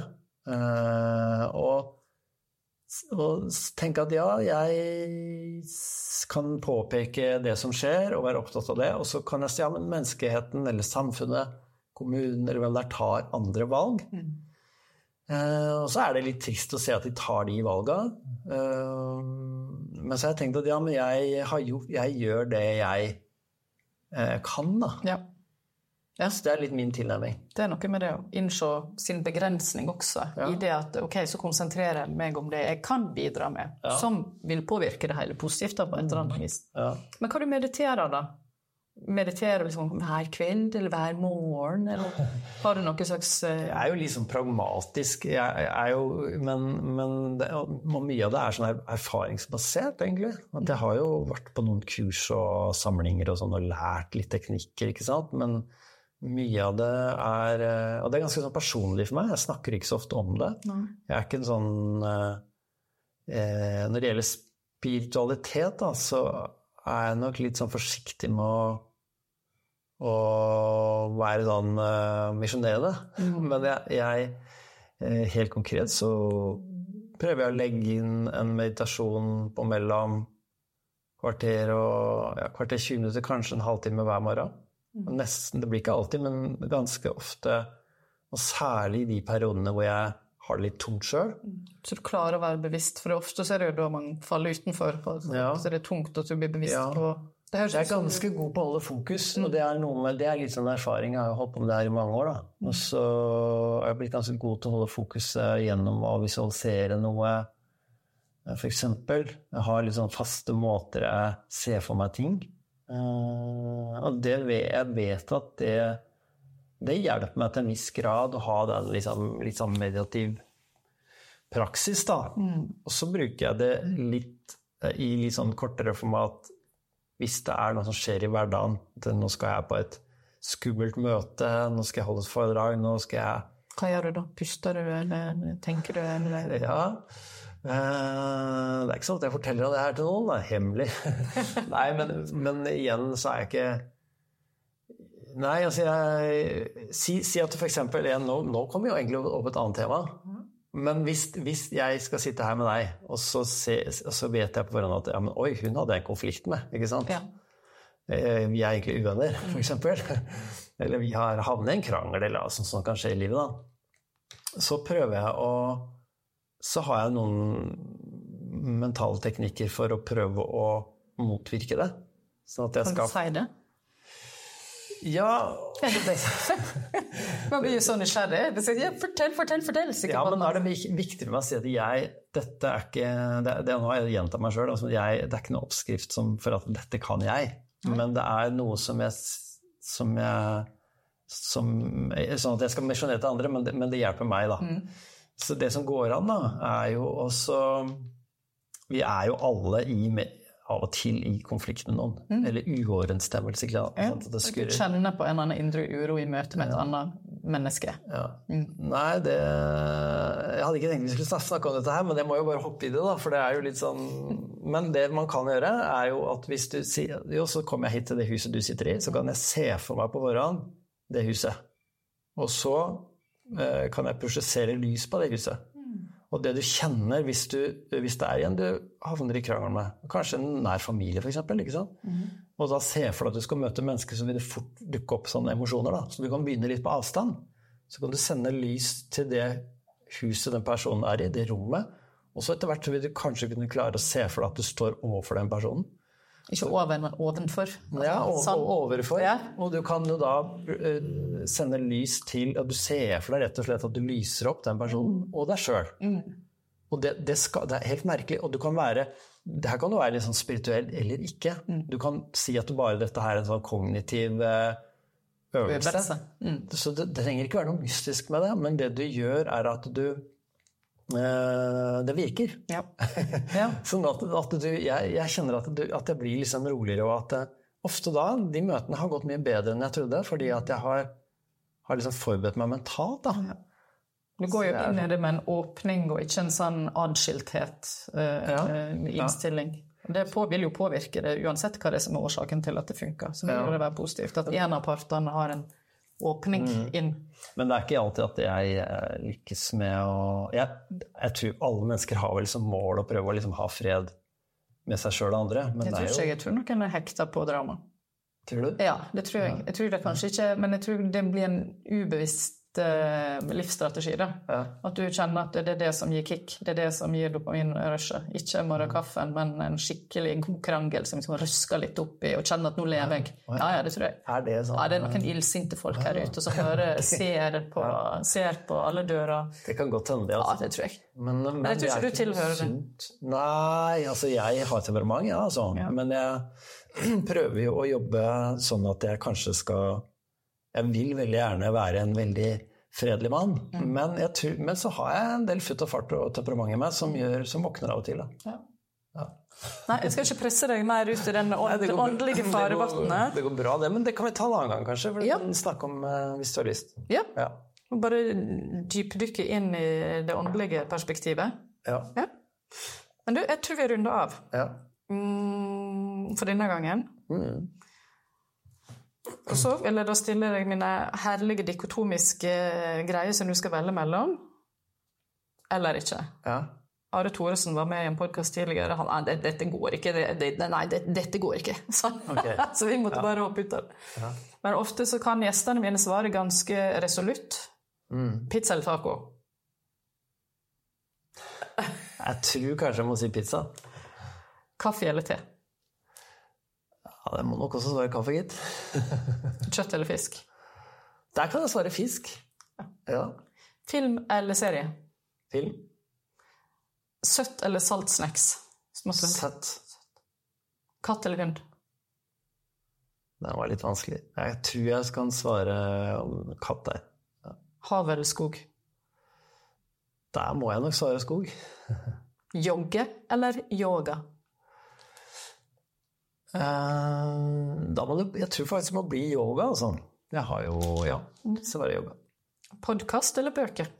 og tenke at ja, jeg kan påpeke det som skjer og være opptatt av det, og så kan jeg si ja, men menneskeheten eller samfunnet, kommunen eller hvem der tar andre valg. Og så det litt trist å se at de tar de valgene. Men så har jeg tenkt at ja, men jeg gjør det jeg kan da. Ja. Så det litt min tilnærming. Det noe med det å innse sin begrensning også, i det at ok, så konsentrerer jeg meg om det jeg kan bidra med, som vil påvirke det hele positivt da, på et eller annet vis. Men hva du mediterer da? Mediterer du liksom hver kveld eller hver morgen, eller har du noe slags Jeg jo liksom pragmatisk, men mye av det sånn erfaringsbasert egentlig. At jeg har jo vært på noen kurs og samlinger og sånn og lært litt teknikker, ikke sant? Men mye av det og det ganske sånn personlig for meg, jeg snakker ikke så ofte om det. Jeg ikke en sånn når det gjelder spiritualitet da, så jeg nok litt sånn forsiktig med å være sånn misjonerende. Men jeg helt konkret så prøver jeg å legge inn en meditasjon på mellom kvarter 20 minutter, kanskje en halvtime hver morgen. Nesten, det blir ikke alltid, men ganske ofte, og særlig i de periodene hvor jeg har det litt tungt selv. Så du klarer å være bevisst, for ofte så det jo da man faller utenfor, så det tungt at du blir bevisst på. Jeg ganske god på å holde fokus, og det litt sånn erfaring, jeg har jo holdt på med det her i mange år da. Og så har jeg blitt ganske god til å holde fokuset gjennom å visualisere noe. For eksempel, jeg har litt sånn faste måter jeg ser for meg ting. Og jeg vet at det hjelper meg til en viss grad å ha den litt sånn meditativ praksis da. Og så bruker jeg det litt i litt sånn kortere format hvis det noe som skjer i hverdagen. Nå skal jeg på et skummelt møte, nå skal jeg holde et foredrag, nå skal jeg... Hva gjør du da? Puster du, eller tenker du? Eller? Ja, det ikke sånn at jeg forteller det her til noen, det hemmelig. Nei, men igjen så jeg ikke... Nei, altså si at for eksempel, nå kommer vi jo egentlig over et annet tema, men hvis jeg skal sitte her med deg, og så vet jeg på forhånd at ja, men, oi, hun hadde en konflikt med, ikke sant? Ja. Vi egentlig uvenner, for eksempel. Eller vi har havnet i en krangel, eller sånn kan skje i livet da. Så prøver jeg så har jeg noen mentale teknikker for å prøve å motvirke det. Sånn at jeg skal... Kan du si det? Ja. Man blir jo så nysgjerrig. Fortell. Ja, men da er det viktig for meg å si at dette er ikke, det nå har jeg gjentatt meg selv, altså det er ikke noe oppskrift for at dette kan jeg, men det er noe sånn at jeg skal misjonere til andre, men det hjelper meg da. Så det som går an da, er jo også, vi er jo alle av og til i konflikt med noen, eller uoverensstemmelse. Du kjenner på en eller annen indre uro i møte med et annet menneske. Ja. Nei, jeg hadde ikke tenkt vi skulle snakke om dette her, men jeg må jo bare hoppe i det da, for det er jo litt sånn, men det man kan gjøre er jo at hvis du sier, jo så kommer jeg hit til det huset du sitter i, så kan jeg se for meg på forhånd det huset, og så kan jeg prosjessere lys på det huset. Og det du kjenner hvis det er en du havner i krangel med, kanskje en nær familie for eksempel, ikke sant? Og da se for deg at du skal møte mennesker, så vil det fort dukke opp sånne emosjoner da. Så du kan begynne litt på avstand. Så kan du sende lys til det huset den personen er i, det rommet. Og så etter hvert så vil du kanskje kunne klare å se for deg at du står overfor den personen. Ikke over, men ovenfor. Ja, overfor. Ja. Og du kan jo da sende lys til at du ser for deg rett og slett at du lyser opp den personen og deg selv. Og det er helt merkelig, og det her kan jo være litt sånn spirituell eller ikke. Du kan si at dette her er en sånn kognitiv øvelse. Så det trenger ikke være noe mystisk med det, men det du gjør er at det virker. Ja. Sånn at jeg kjenner at jeg blir liksom roligere, og at ofte da, de møtene har gått mye bedre enn jeg trodde, fordi at jeg har liksom forberedt meg mentalt da. Ja. Du går jo inn i det med en åpning og ikke en sånn adskilthet innstilling. Det vil jo påvirke det uansett hva det som er årsaken til at det funker. Så vil det være positivt at en av partene har en åpning inn. Men det er ikke alltid at jeg lykkes med jeg tror alle mennesker har vel liksom mål å prøve å liksom ha fred med seg selv og andre. Men jeg tror noen er hektet på drama. Tror du? Ja, det tror jeg. Jeg tror det kanskje ikke, men jeg tror det blir en ubevisst livsstrategi da. At du kjenner at det er det som gir kick, det er det som gir dopaminrushet. Ikke morgenkaffen, men en skikkelig god krangel som liksom røsker litt opp i og kjenner at nå lever jeg. Ja, det tror jeg. Er det sånn? Ja, det er noen illsinte folk her ute som ser på alle dører. Det kan godt hende det, altså. Ja, det tror jeg. Men jeg tror ikke du tilhører det. Nei, altså jeg har temperament, altså. Men jeg prøver jo å jobbe sånn at jeg kanskje jeg vil veldig gjerne være en veldig fredelig mann, men så har jeg en del futt og fart og temperament i meg som våkner av og til. Da. Ja. Nei, jeg skal ikke presse deg mer ut i den åndelige farevattnet. Det går bra det, men det kan vi ta en annen gang kanskje, for det kan snakke om hvis du har lyst. Ja. Bare dypdykke inn i det åndelige perspektivet. Ja. Men du, jeg tror vi runder av. For denne gangen. Og så vil jeg da stille deg mine herlige dikotomiske greier som du skal velge mellom, eller ikke. Are Thoresen var med i en podcast tidligere. Dette går ikke. Dette går ikke. Så vi måtte bare hoppe ut av det. Men ofte så kan gjestene mine svare ganske resolutt. Pizza eller taco? Jeg tror kanskje jeg må si pizza. Kaffe eller te? Ja, det må nok også svare kaffe, gitt. Kjøtt eller fisk? Der kan jeg svare fisk. Ja. Film eller serie? Film. Søtt eller salt snacks? Søtt. Katt eller hund? Det var litt vanskelig. Jeg tror jeg skal svare katt der. Ja. Hav eller skog? Der må jeg nok svare skog. Jogge eller yoga? Jeg tror faktisk det må bli yoga, altså. Jeg har jo, så var det yoga. Podcast eller bøker?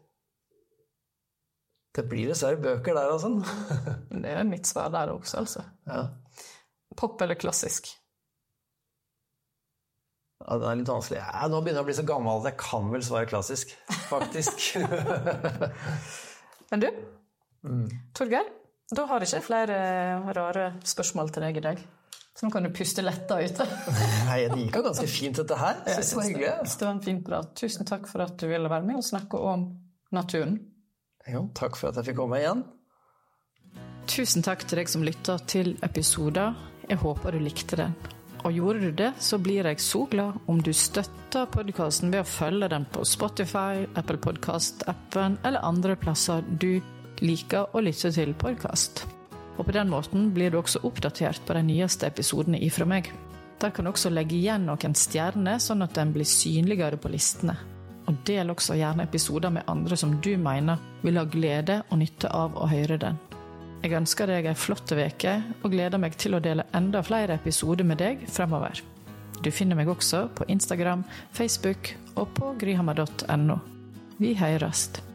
Det blir dessverre bøker der, altså. Det er mitt svar der også, altså. Pop eller klassisk? Ja, det litt vanskelig. Ja, nå begynner jeg å bli så gammel at jeg kan vel svare klassisk, faktisk. Men du, Torgeir, da har jeg ikke flere rare spørsmål til deg i dag. Så nå kan du puste letta ute. Nei, det gikk jo ganske fint dette her. Jeg synes det var hyggelig. Det var en fin prat. Tusen takk for at du ville være med og snakke om naturen. Jo, takk for at jeg fikk komme igjen. Tusen takk til deg som lytter til episoder. Jeg håper du likte den. Og gjorde du det, så blir jeg så glad om du støtter podcasten ved å følge den på Spotify, Apple Podcast-appen eller andre plasser du liker å lytte til podcast. Og på den måten blir du også oppdatert på de nyeste episodene ifra meg. Der kan du også legge igjen noen stjerner, sånn at den blir synligere på listene. Og del også gjerne episoder med andre som du mener vil ha glede og nytte av å høre den. Jeg ønsker deg en flott veke, og gleder meg til å dele enda flere episoder med deg fremover. Du finner meg også på Instagram, Facebook og på gryhammer.no. Vi høres.